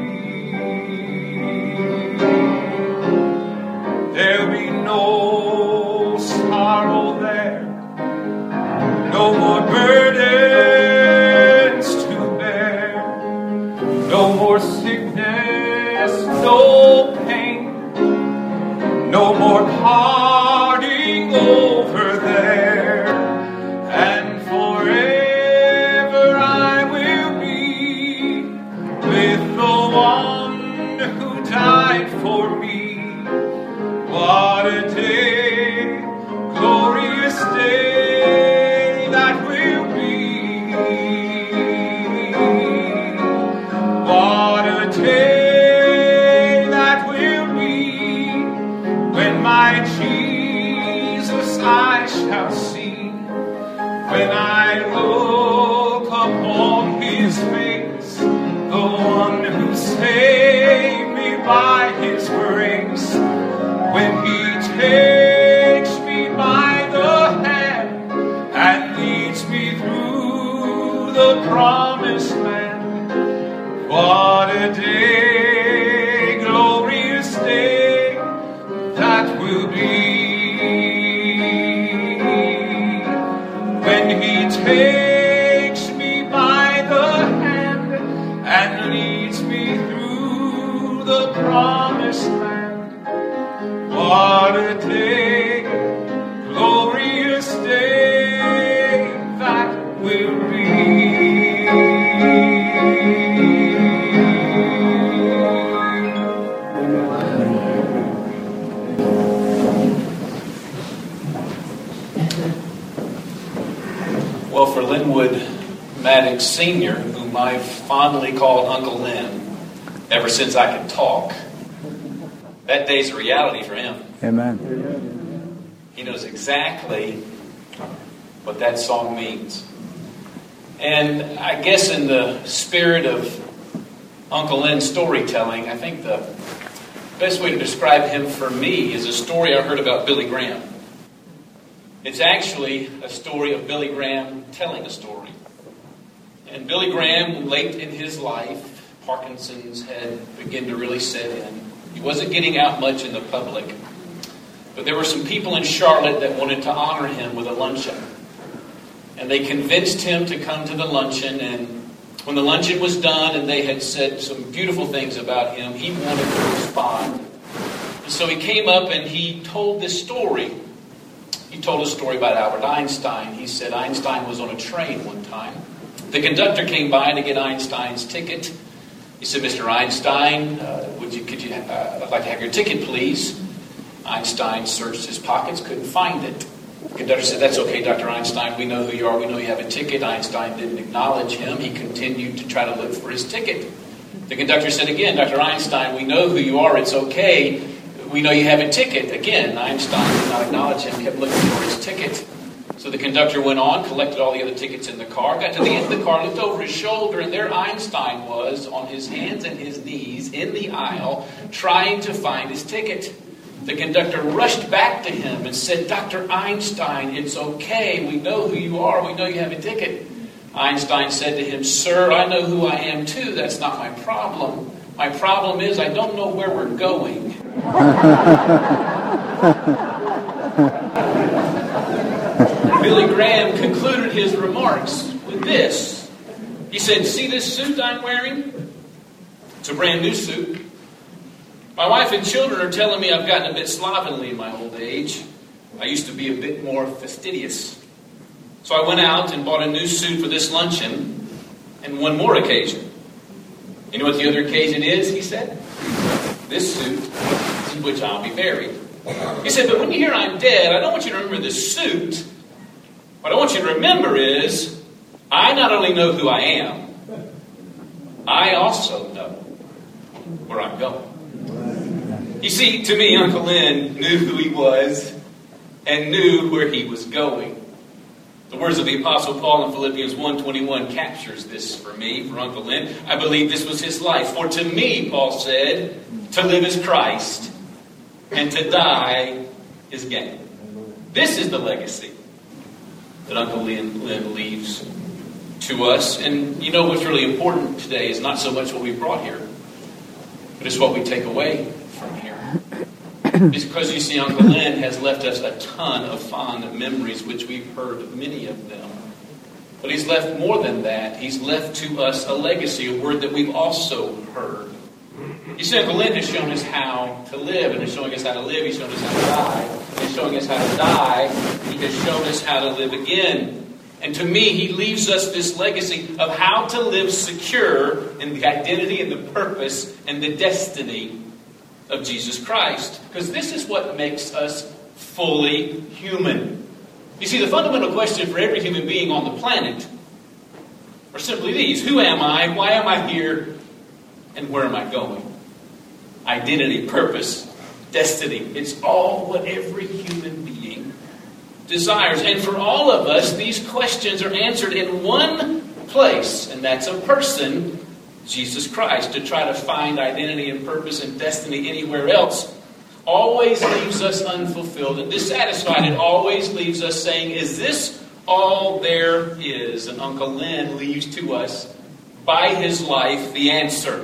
[SPEAKER 1] There'll be no sorrow there, no more burdens to bear, no more sickness, no pain, no more parting over there, and forever I will be with the one who died for me. What a day, glorious day that will be. What a day that will be when my Jesus I shall see. When I look upon His face, the one who saved me by His grace. When He takes me by the hand and leads me through the promised land. What a day, glorious day that will be. When He takes me by the hand and leads me through the promised land. What a day, glorious day that will be.
[SPEAKER 9] Well, for Linwood Maddox Senior, whom I've fondly called Uncle Lynn ever since I could talk, that day's a reality for him.
[SPEAKER 3] Amen.
[SPEAKER 9] He knows exactly what that song means. And I guess in the spirit of Uncle Lynn's storytelling, I think the best way to describe him for me is a story I heard about Billy Graham. It's actually a story of Billy Graham telling a story. And Billy Graham, late in his life, Parkinson's had begun to really set in. He wasn't getting out much in the public. But there were some people in Charlotte that wanted to honor him with a luncheon. And they convinced him to come to the luncheon. And when the luncheon was done and they had said some beautiful things about him, he wanted to respond. And so he came up and he told this story. He told a story about Albert Einstein. He said Einstein was on a train one time. The conductor came by to get Einstein's ticket. He said, Mister Einstein, uh, would you, could you, uh, I'd like to have your ticket, please. Einstein searched his pockets, couldn't find it. The conductor said, that's okay, Doctor Einstein. We know who you are. We know you have a ticket. Einstein didn't acknowledge him. He continued to try to look for his ticket. The conductor said again, Doctor Einstein, we know who you are. It's okay. We know you have a ticket. Again, Einstein did not acknowledge him, kept looking for his ticket. So the conductor went on, collected all the other tickets in the car, got to the end of the car, looked over his shoulder, and there Einstein was on his hands and his knees in the aisle trying to find his ticket. The conductor rushed back to him and said, Doctor Einstein, it's okay. We know who you are. We know you have a ticket. Einstein said to him, Sir, I know who I am too. That's not my problem. My problem is I don't know where we're going. Billy Graham concluded his remarks with this. He said, see this suit I'm wearing? It's a brand new suit. My wife and children are telling me I've gotten a bit slovenly in my old age. I used to be a bit more fastidious. So I went out and bought a new suit for this luncheon and one more occasion. You know what the other occasion is, he said? This suit in which I'll be buried. He said, but when you hear I'm dead, I don't want you to remember this suit. What I want you to remember is, I not only know who I am, I also know where I'm going. You see, to me, Uncle Lynn knew who he was and knew where he was going. The words of the Apostle Paul in Philippians one twenty-one captures this for me, for Uncle Lynn. I believe this was his life. For to me, Paul said, to live is Christ, and to die is gain. This is the legacy that Uncle Lynn, Lynn leaves to us. And you know what's really important today is not so much what we brought here, but it's what we take away from here. It's because, you see, Uncle Lynn has left us a ton of fond memories, which we've heard many of them. But he's left more than that. He's left to us a legacy, a word that we've also heard. You see, Uncle Lynn has shown us how to live, and in showing us how to live, he's shown us how to die. In showing us how to die, he has shown us how to live again. And to me, he leaves us this legacy of how to live secure in the identity and the purpose and the destiny of Jesus Christ. Because this is what makes us fully human. You see, the fundamental question for every human being on the planet are simply these. Who am I? Why am I here? And where am I going? Identity, purpose, destiny. It's all what every human being desires. And for all of us, these questions are answered in one place, and that's a person, Jesus Christ. To try to find identity and purpose and destiny anywhere else always leaves us unfulfilled and dissatisfied. It always leaves us saying, is this all there is? And Uncle Lynn leaves to us, by his life, the answer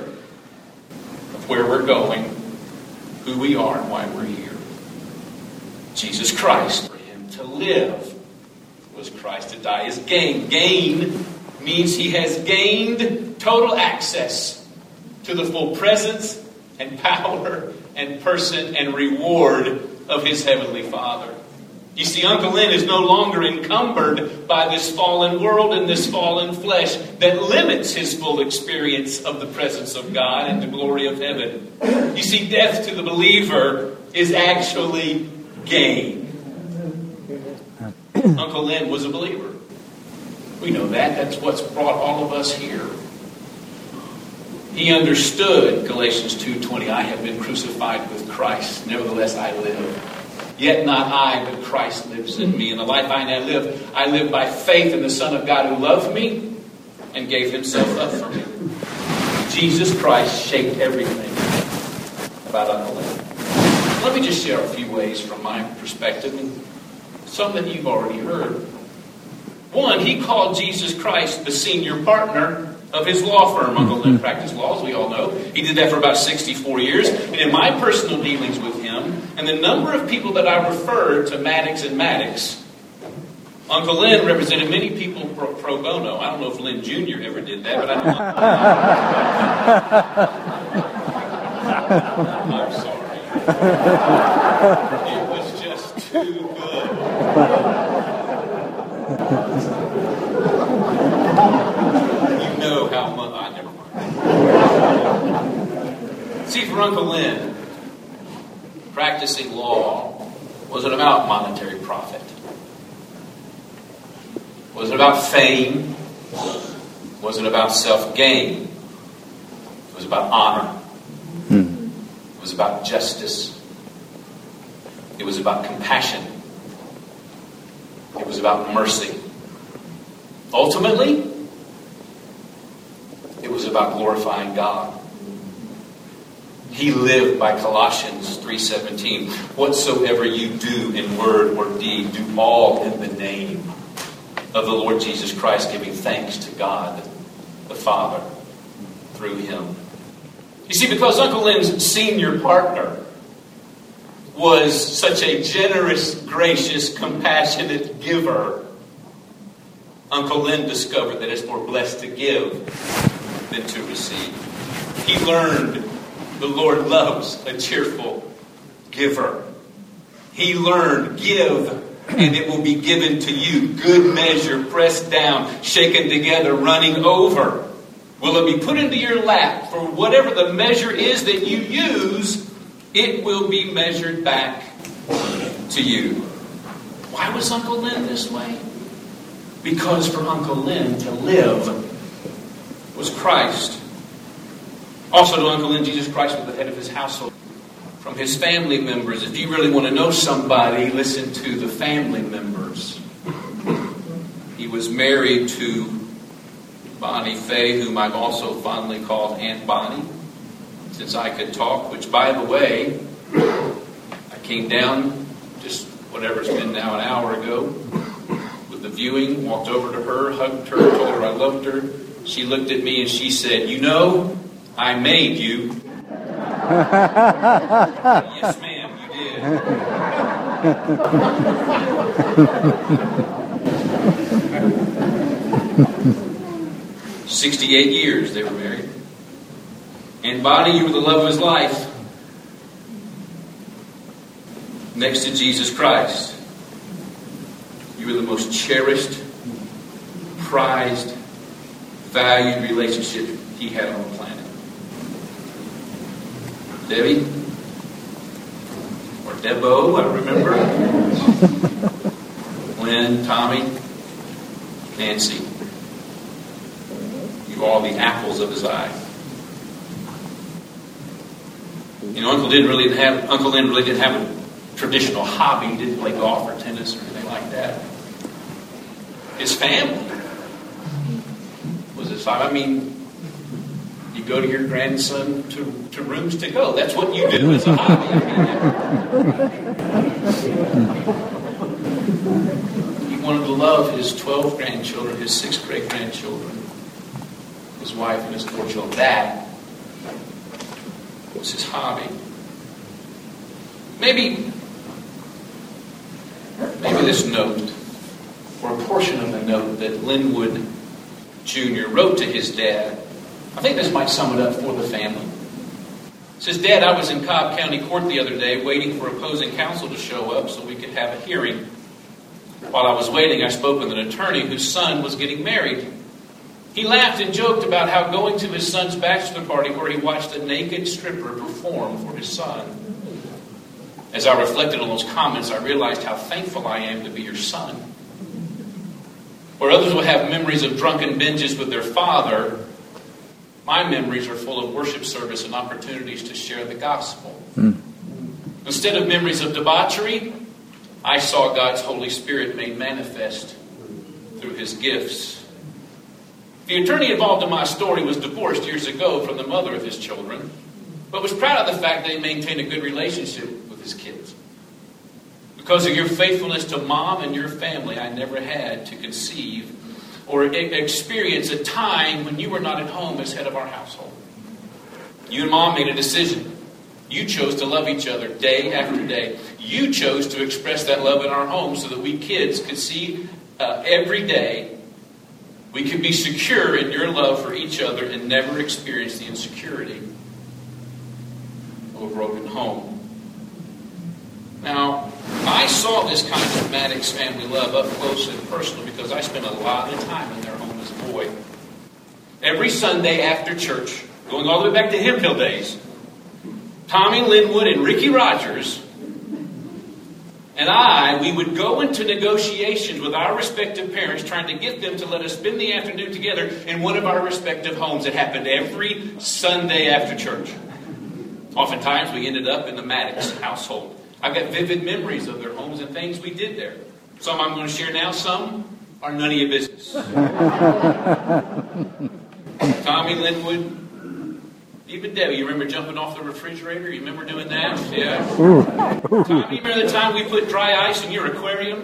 [SPEAKER 9] of where we're going, who we are, and why we're here. Jesus Christ. For him to live was Christ. To die is gain. Gain means he has gained total access to the full presence and power and person and reward of his heavenly Father. You see, Uncle Lynn is no longer encumbered by this fallen world and this fallen flesh that limits his full experience of the presence of God and the glory of heaven. You see, death to the believer is actually gain. Uncle Lynn was a believer. We know that. That's what's brought all of us here. He understood Galatians two twenty. I have been crucified with Christ. Nevertheless, I live. Yet not I, but Christ lives in me. And the life I now live, I live by faith in the Son of God who loved me and gave himself up for me. Jesus Christ shaped everything about Uncle Lynn. Let me just share a few ways from my perspective, and some that you've already heard. One, he called Jesus Christ the senior partner of his law firm. Uncle Lynn practiced law, as we all know. He did that for about sixty-four years. And in my personal dealings with him, and the number of people that I referred to Maddox and Maddox, Uncle Lynn represented many people pro, pro bono. I don't know if Lynn Junior ever did that, but I know. I'm sorry. It was just too good. You know how much. I never mind. See, for Uncle Lynn, practicing law wasn't about monetary profit. Was it about fame? Was it about self-gain? It was about honor. It was about justice. It was about compassion. It was about mercy. Ultimately, it was about glorifying God. He lived by Colossians three seventeen. Whatsoever you do in word or deed, do all in the name of the Lord Jesus Christ, giving thanks to God the Father through him. You see, because Uncle Lynn's senior partner was such a generous, gracious, compassionate giver, Uncle Lynn discovered that it's more blessed to give than to receive. He learned the Lord loves a cheerful giver. He learned, give, and it will be given to you. Good measure, pressed down, shaken together, running over. Will it be put into your lap? For whatever the measure is that you use, it will be measured back to you. Why was Uncle Lynn this way? Because for Uncle Lynn to live was Christ. Also to Uncle Lynn, Jesus Christ was the head of his household. From his family members, if you really want to know somebody, listen to the family members. He was married to Bonnie Fay, whom I've also fondly called Aunt Bonnie, since I could talk, which, by the way, I came down just whatever it's been now, an hour ago, with the viewing, walked over to her, hugged her, told her I loved her. She looked at me and she said, "You know, I made you." Yes, ma'am, you did. Sixty-eight years they were married. And Bonnie, you were the love of his life. Next to Jesus Christ, you were the most cherished, prized, valued relationship he had on the planet. Debbie, or Debo, I remember. Lynn, Tommy, Nancy. You are the apples of his eye. You know, Uncle Lynn really didn't have Uncle Lynn really didn't have a traditional hobby. He didn't play golf or tennis or anything like that. His family was his hobby. I mean, you go to your grandson to, to rooms to go. That's what you do as a hobby. I mean, he wanted to love his twelve grandchildren, his six great grandchildren, his wife, and his four children. That was his hobby. Maybe, maybe this note, or a portion of the note that Linwood Junior wrote to his dad, I think this might sum it up for the family. It says, "Dad, I was in Cobb County Court the other day waiting for opposing counsel to show up so we could have a hearing. While I was waiting, I spoke with an attorney whose son was getting married. He laughed and joked about how going to his son's bachelor party where he watched a naked stripper perform for his son. As I reflected on those comments, I realized how thankful I am to be your son. or others will have memories of drunken binges with their father. My memories are full of worship service and opportunities to share the gospel. Mm. Instead of memories of debauchery, I saw God's Holy Spirit made manifest through His gifts. The attorney involved in my story was divorced years ago from the mother of his children, but was proud of the fact that he maintained a good relationship with his kids. Because of your faithfulness to Mom and your family, I never had to conceive or experience a time when you were not at home as head of our household. You and Mom made a decision. You chose to love each other day after day. You chose to express that love in our home so that we kids could see uh, every day we could be secure in your love for each other and never experience the insecurity of a broken home. Now, I saw this kind of Maddox family love up close and personal because I spent a lot of time in their home as a boy. Every Sunday after church, going all the way back to Hemphill days, Tommy Linwood and Ricky Rogers and I, we would go into negotiations with our respective parents trying to get them to let us spend the afternoon together in one of our respective homes. It happened every Sunday after church. Oftentimes we ended up in the Maddox household. I've got vivid memories of their homes and things we did there. Some I'm going to share now, some are none of your business. Tommy Linwood, even Debbie, you remember jumping off the refrigerator? You remember doing that? Yeah. Tommy, you remember the time we put dry ice in your aquarium?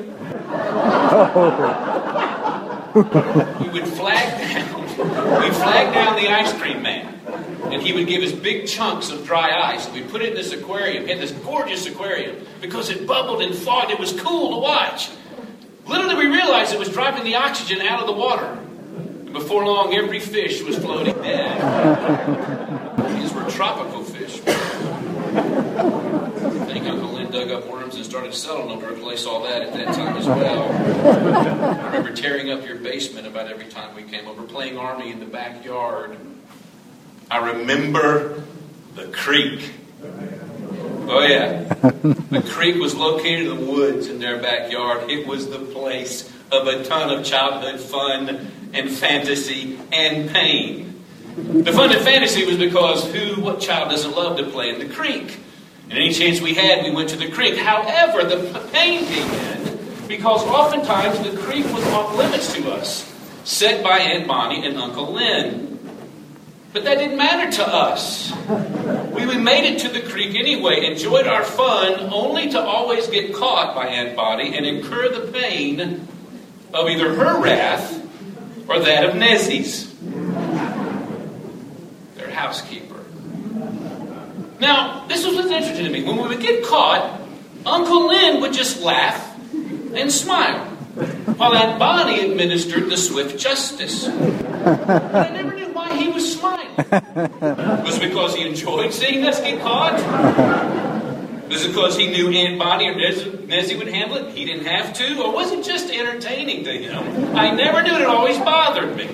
[SPEAKER 9] We would flag down, we'd flag down the ice cream man. And he would give us big chunks of dry ice. And we'd put it in this aquarium. He had this gorgeous aquarium. Because it bubbled and thawed, it was cool to watch. Little did we realize it was driving the oxygen out of the water. And before long, every fish was floating dead. These were tropical fish. I think Uncle Lynn dug up worms and started selling them to replace all that at that time as well. I remember tearing up your basement about every time we came over, playing Army in the backyard. I remember the creek. Oh yeah. The creek was located in the woods in their backyard. It was the place of a ton of childhood fun and fantasy and pain. The fun and fantasy was because who, what child doesn't love to play in the creek? And any chance we had, we went to the creek. However, the pain came in because oftentimes the creek was off limits to us, set by Aunt Bonnie and Uncle Lynn. But that didn't matter to us. We, we made it to the creek anyway, enjoyed our fun, only to always get caught by Aunt Bonnie and incur the pain of either her wrath or that of Nezzie's, their housekeeper. Now, this was what's interesting to me. When we would get caught, Uncle Lynn would just laugh and smile, while Aunt Bonnie administered the swift justice. But I never knew why he was smiling. Was it because he enjoyed seeing us get caught? Was it because he knew Aunt Bonnie or Nezzie would handle it? He didn't have to? Or was it just entertaining to him? I never knew. It always bothered me.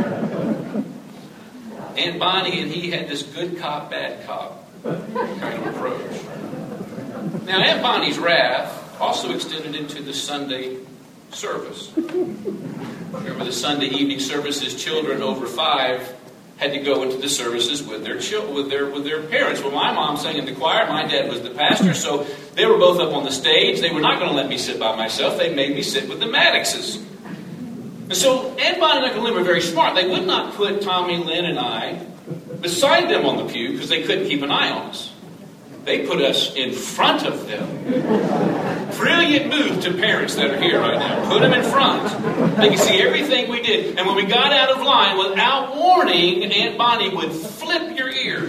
[SPEAKER 9] Aunt Bonnie and he had this good cop, bad cop kind of approach. Now, Aunt Bonnie's wrath also extended into the Sunday service. Remember the Sunday evening services, children over five had to go into the services with their children, with their with their parents. Well, my mom sang in the choir, my dad was the pastor, so they were both up on the stage. They were not going to let me sit by myself. They made me sit with the Maddoxes. And so Aunt Bonnie and Uncle Lynn were very smart. They would not put Tommy, Lynn, and I beside them on the pew because they couldn't keep an eye on us. They put us in front of them. Brilliant move to parents that are here right now. Put them in front. They can see everything we did. And when we got out of line, without warning, Aunt Bonnie would flip your ear.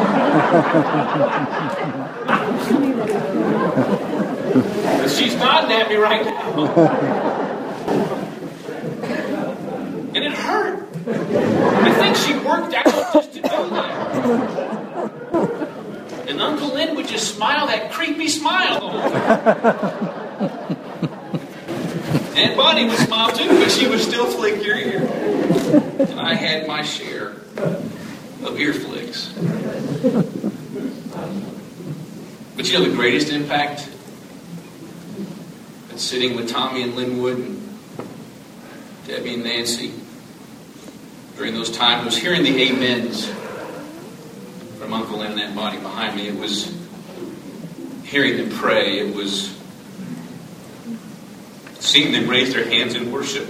[SPEAKER 9] She's nodding at me right now. And it hurt. I think she worked out just to do that. And Uncle Lynn would just smile that creepy smile the whole time. Aunt Bonnie would smile too, but she would still flick your ear. And I had my share of ear flicks. But you know the greatest impact that sitting with Tommy and Linwood and Debbie and Nancy, during those times, was hearing the amens from Uncle Lynn and Aunt Bonnie behind me. It was hearing them pray. It was seeing them raise their hands in worship.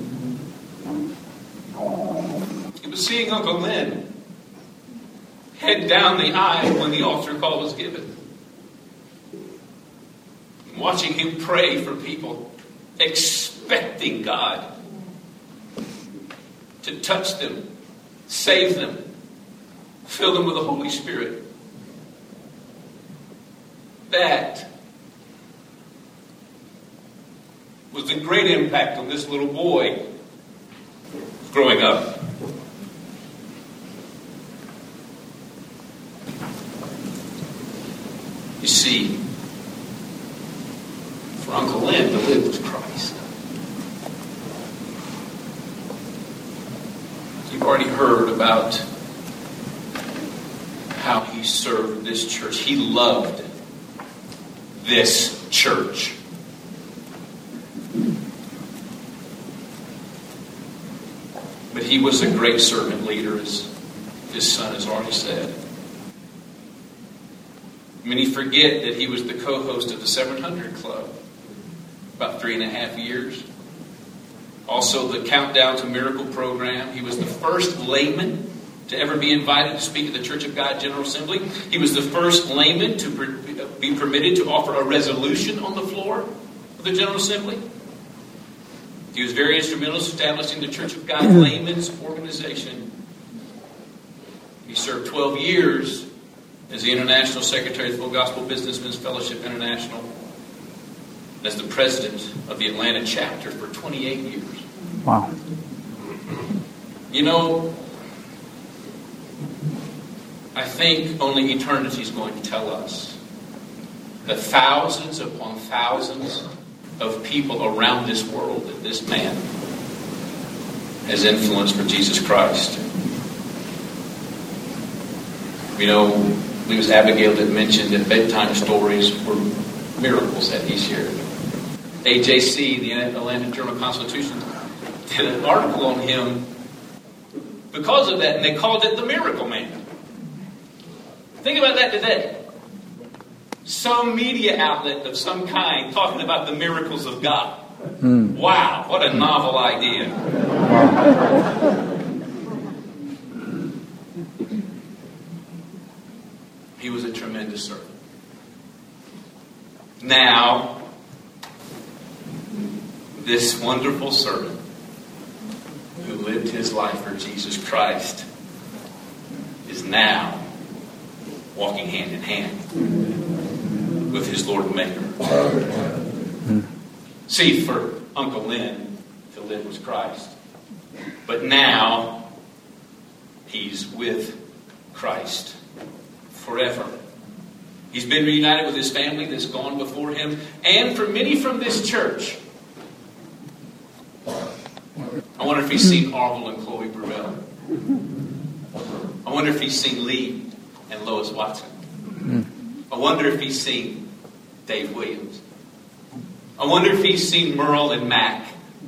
[SPEAKER 9] It was seeing Uncle Lynn head down the aisle when the altar call was given. Watching him pray for people, expecting God to touch them, save them, fill them with the Holy Spirit. That was the great impact on this little boy growing up. You see, for Uncle Lynn, to live was Christ. You've already heard about how he served this church. He loved this church. But he was a great servant leader, as his son has already said. Many forget that he was the co-host of the seven hundred Club about three and a half years. Also, the Countdown to Miracle program. He was the first layman to ever be invited to speak at the Church of God General Assembly. He was the first layman to be permitted to offer a resolution on the floor of the General Assembly. He was very instrumental in establishing the Church of God Laymen's Organization. He served twelve years as the International Secretary of the Full Gospel Businessmen's Fellowship International, and as the president of the Atlanta chapter for twenty-eight years.
[SPEAKER 3] Wow.
[SPEAKER 9] You know, I think only eternity is going to tell us the thousands upon thousands of people around this world that this man has influenced for Jesus Christ. You know, it was Abigail that mentioned that bedtime stories were miracles that he shared. A J C, the Atlanta Journal-Constitution, did an article on him because of that, and they called it the Miracle Man. Think about that today. Some media outlet of some kind talking about the miracles of God. Mm. Wow, what a novel idea. Wow. He was a tremendous servant. Now, this wonderful servant who lived his life for Jesus Christ is now walking hand in hand with his Lord and Maker. See, for Uncle Lynn, to live was Christ. But now, he's with Christ forever. He's been reunited with his family that's gone before him. And for many from this church, I wonder if he's seen Orville and Chloe Burrell. I wonder if he's seen Lee and Lois Watson. I wonder if he's seen Dave Williams. I wonder if he's seen Merle and Mac.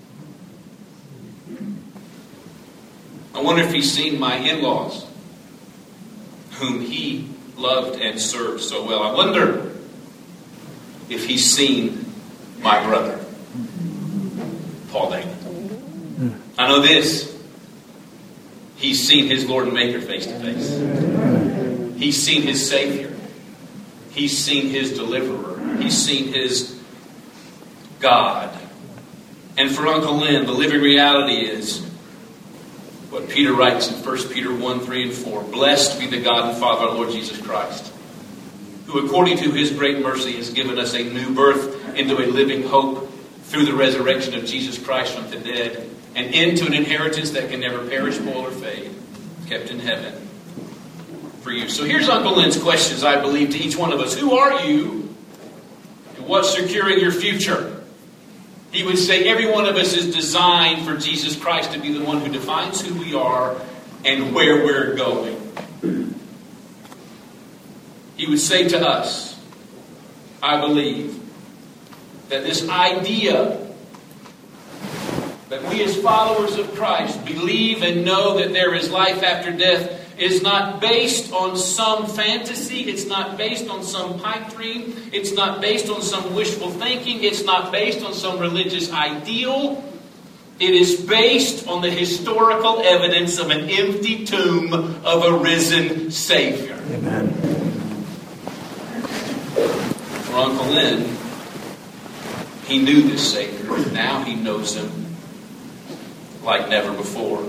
[SPEAKER 9] I wonder if he's seen my in-laws, whom he loved and served so well. I wonder if he's seen my brother, Paul Damon. I know this. He's seen his Lord and Maker face to face. He's seen his Savior. He's seen his Deliverer. He's seen his God. And for Uncle Lynn, the living reality is what Peter writes in First Peter one, three, and four. Blessed be the God and Father of our Lord Jesus Christ, who according to his great mercy has given us a new birth into a living hope through the resurrection of Jesus Christ from the dead, and into an inheritance that can never perish, spoil, or fade, kept in heaven for you. So here's Uncle Lynn's questions, I believe, to each one of us. Who are you? And what's securing your future? He would say every one of us is designed for Jesus Christ to be the one who defines who we are and where we're going. He would say to us, I believe, that this idea that we as followers of Christ believe and know that there is life after death is not based on some fantasy. It's not based on some pipe dream. It's not based on some wishful thinking. It's not based on some religious ideal. It is based on the historical evidence of an empty tomb of a risen Savior.
[SPEAKER 3] Amen.
[SPEAKER 9] For Uncle Lynn, he knew this Savior. Now he knows him like never before.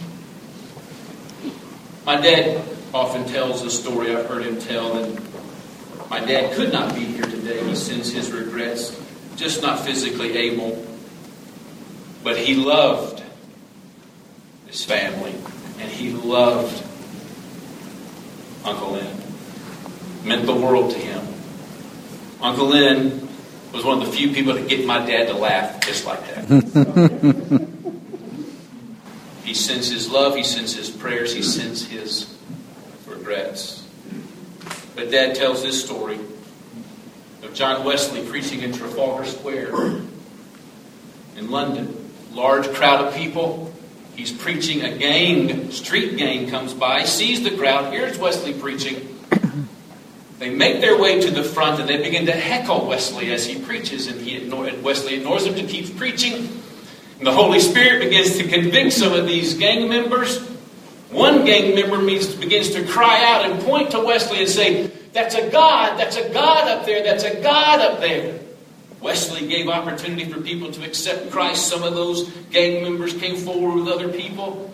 [SPEAKER 9] My dad often tells a story I've heard him tell, and my dad could not be here today. He sends his regrets, just not physically able. But he loved his family, and he loved Uncle Lynn. Meant the world to him. Uncle Lynn was one of the few people to get my dad to laugh just like that. He sends his love, he sends his prayers, he sends his regrets. But Dad tells this story of John Wesley preaching in Trafalgar Square in London. Large crowd of people. He's preaching. A gang, street gang comes by, sees the crowd. Here's Wesley preaching. They make their way to the front and they begin to heckle Wesley as he preaches. And he ignore, Wesley ignores him and keeps preaching. And the Holy Spirit begins to convict some of these gang members. One gang member begins to cry out and point to Wesley and say, "That's a God, that's a God up there, that's a God up there." Wesley gave opportunity for people to accept Christ. Some of those gang members came forward with other people.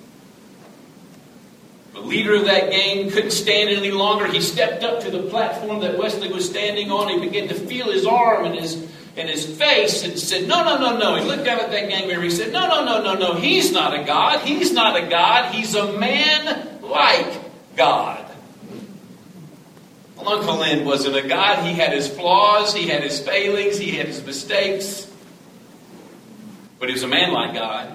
[SPEAKER 9] The leader of that gang couldn't stand it any longer. He stepped up to the platform that Wesley was standing on. He began to feel his arm and his and his face and said, "No, no, no, no." He looked down at that gang member. He said, "No, no, no, no, no. He's not a God. He's not a God. He's a man like God." Well, Uncle Lynn wasn't a God. He had his flaws. He had his failings. He had his mistakes. But he was a man like God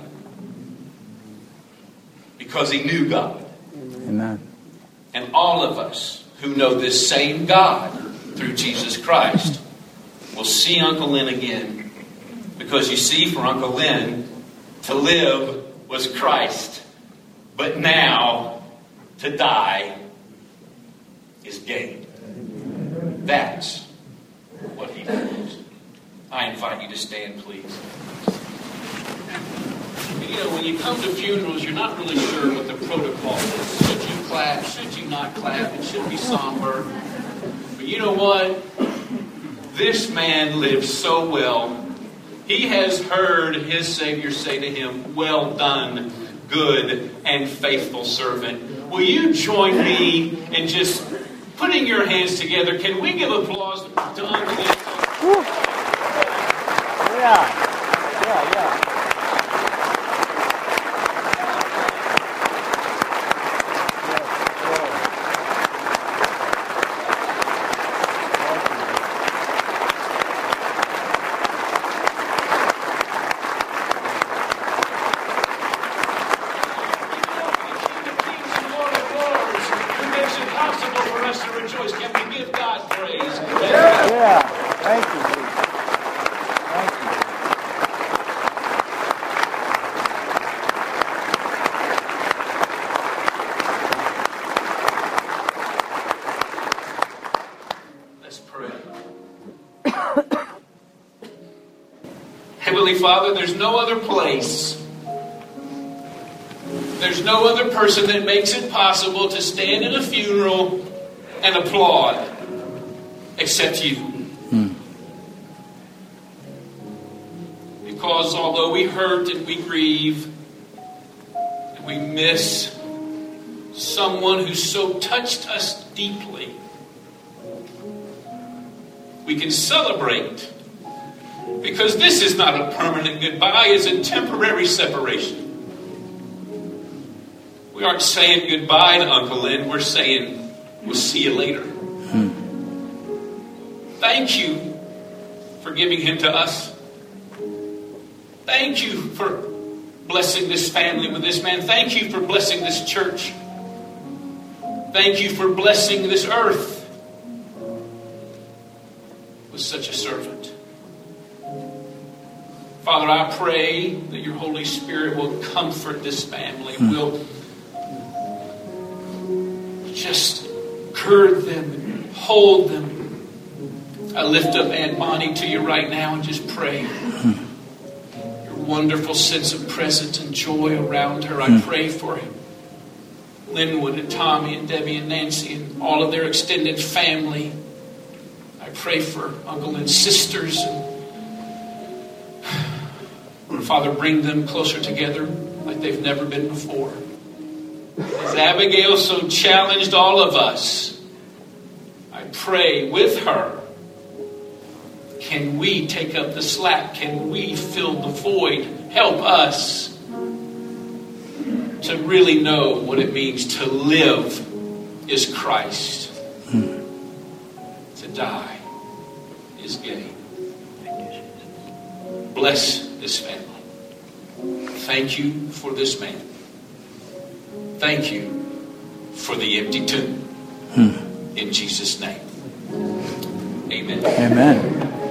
[SPEAKER 9] because he knew God.
[SPEAKER 3] Amen.
[SPEAKER 9] And all of us who know this same God through Jesus Christ will see Uncle Lynn again. Because you see, for Uncle Lynn, to live was Christ. But now, to die is gain. That's what he knows. I invite you to stand, please. You know, when you come to funerals, you're not really sure what the protocol is. Should you clap? Should you not clap? It should be somber. But you know what? This man lives so well. He has heard his Savior say to him, "Well done, good and faithful servant." Will you join me in just putting your hands together? Can we give applause to Uncle Lynn?
[SPEAKER 3] Yeah. Yeah, yeah.
[SPEAKER 9] Heavenly Father, there's no other place, there's no other person that makes it possible to stand in a funeral and applaud except you. Hmm. Because although we hurt and we grieve and we miss someone who so touched us deeply, we can celebrate. Because this is not a permanent goodbye, it's a temporary separation. We aren't saying goodbye to Uncle Lynn, we're saying we'll see you later. Hmm. Thank you for giving him to us. Thank you for blessing this family with this man. Thank you for blessing this church. Thank you for blessing this earth with such a servant. Father, I pray that your Holy Spirit will comfort this family,
[SPEAKER 3] Mm.
[SPEAKER 9] will just gird them and hold them. I lift up Aunt Bonnie to you right now and just pray your wonderful sense of presence and joy around her. I pray for Linwood and Tommy and Debbie and Nancy and all of their extended family. I pray for uncle and sisters. And Father, bring them closer together like they've never been before. As Abigail so challenged all of us, I pray with her, can we take up the slack? Can we fill the void? Help us to really know what it means to live is Christ. To die is gain. Bless this family. Thank you for this man. Thank you for the empty tomb. In Jesus' name. Amen.
[SPEAKER 3] Amen.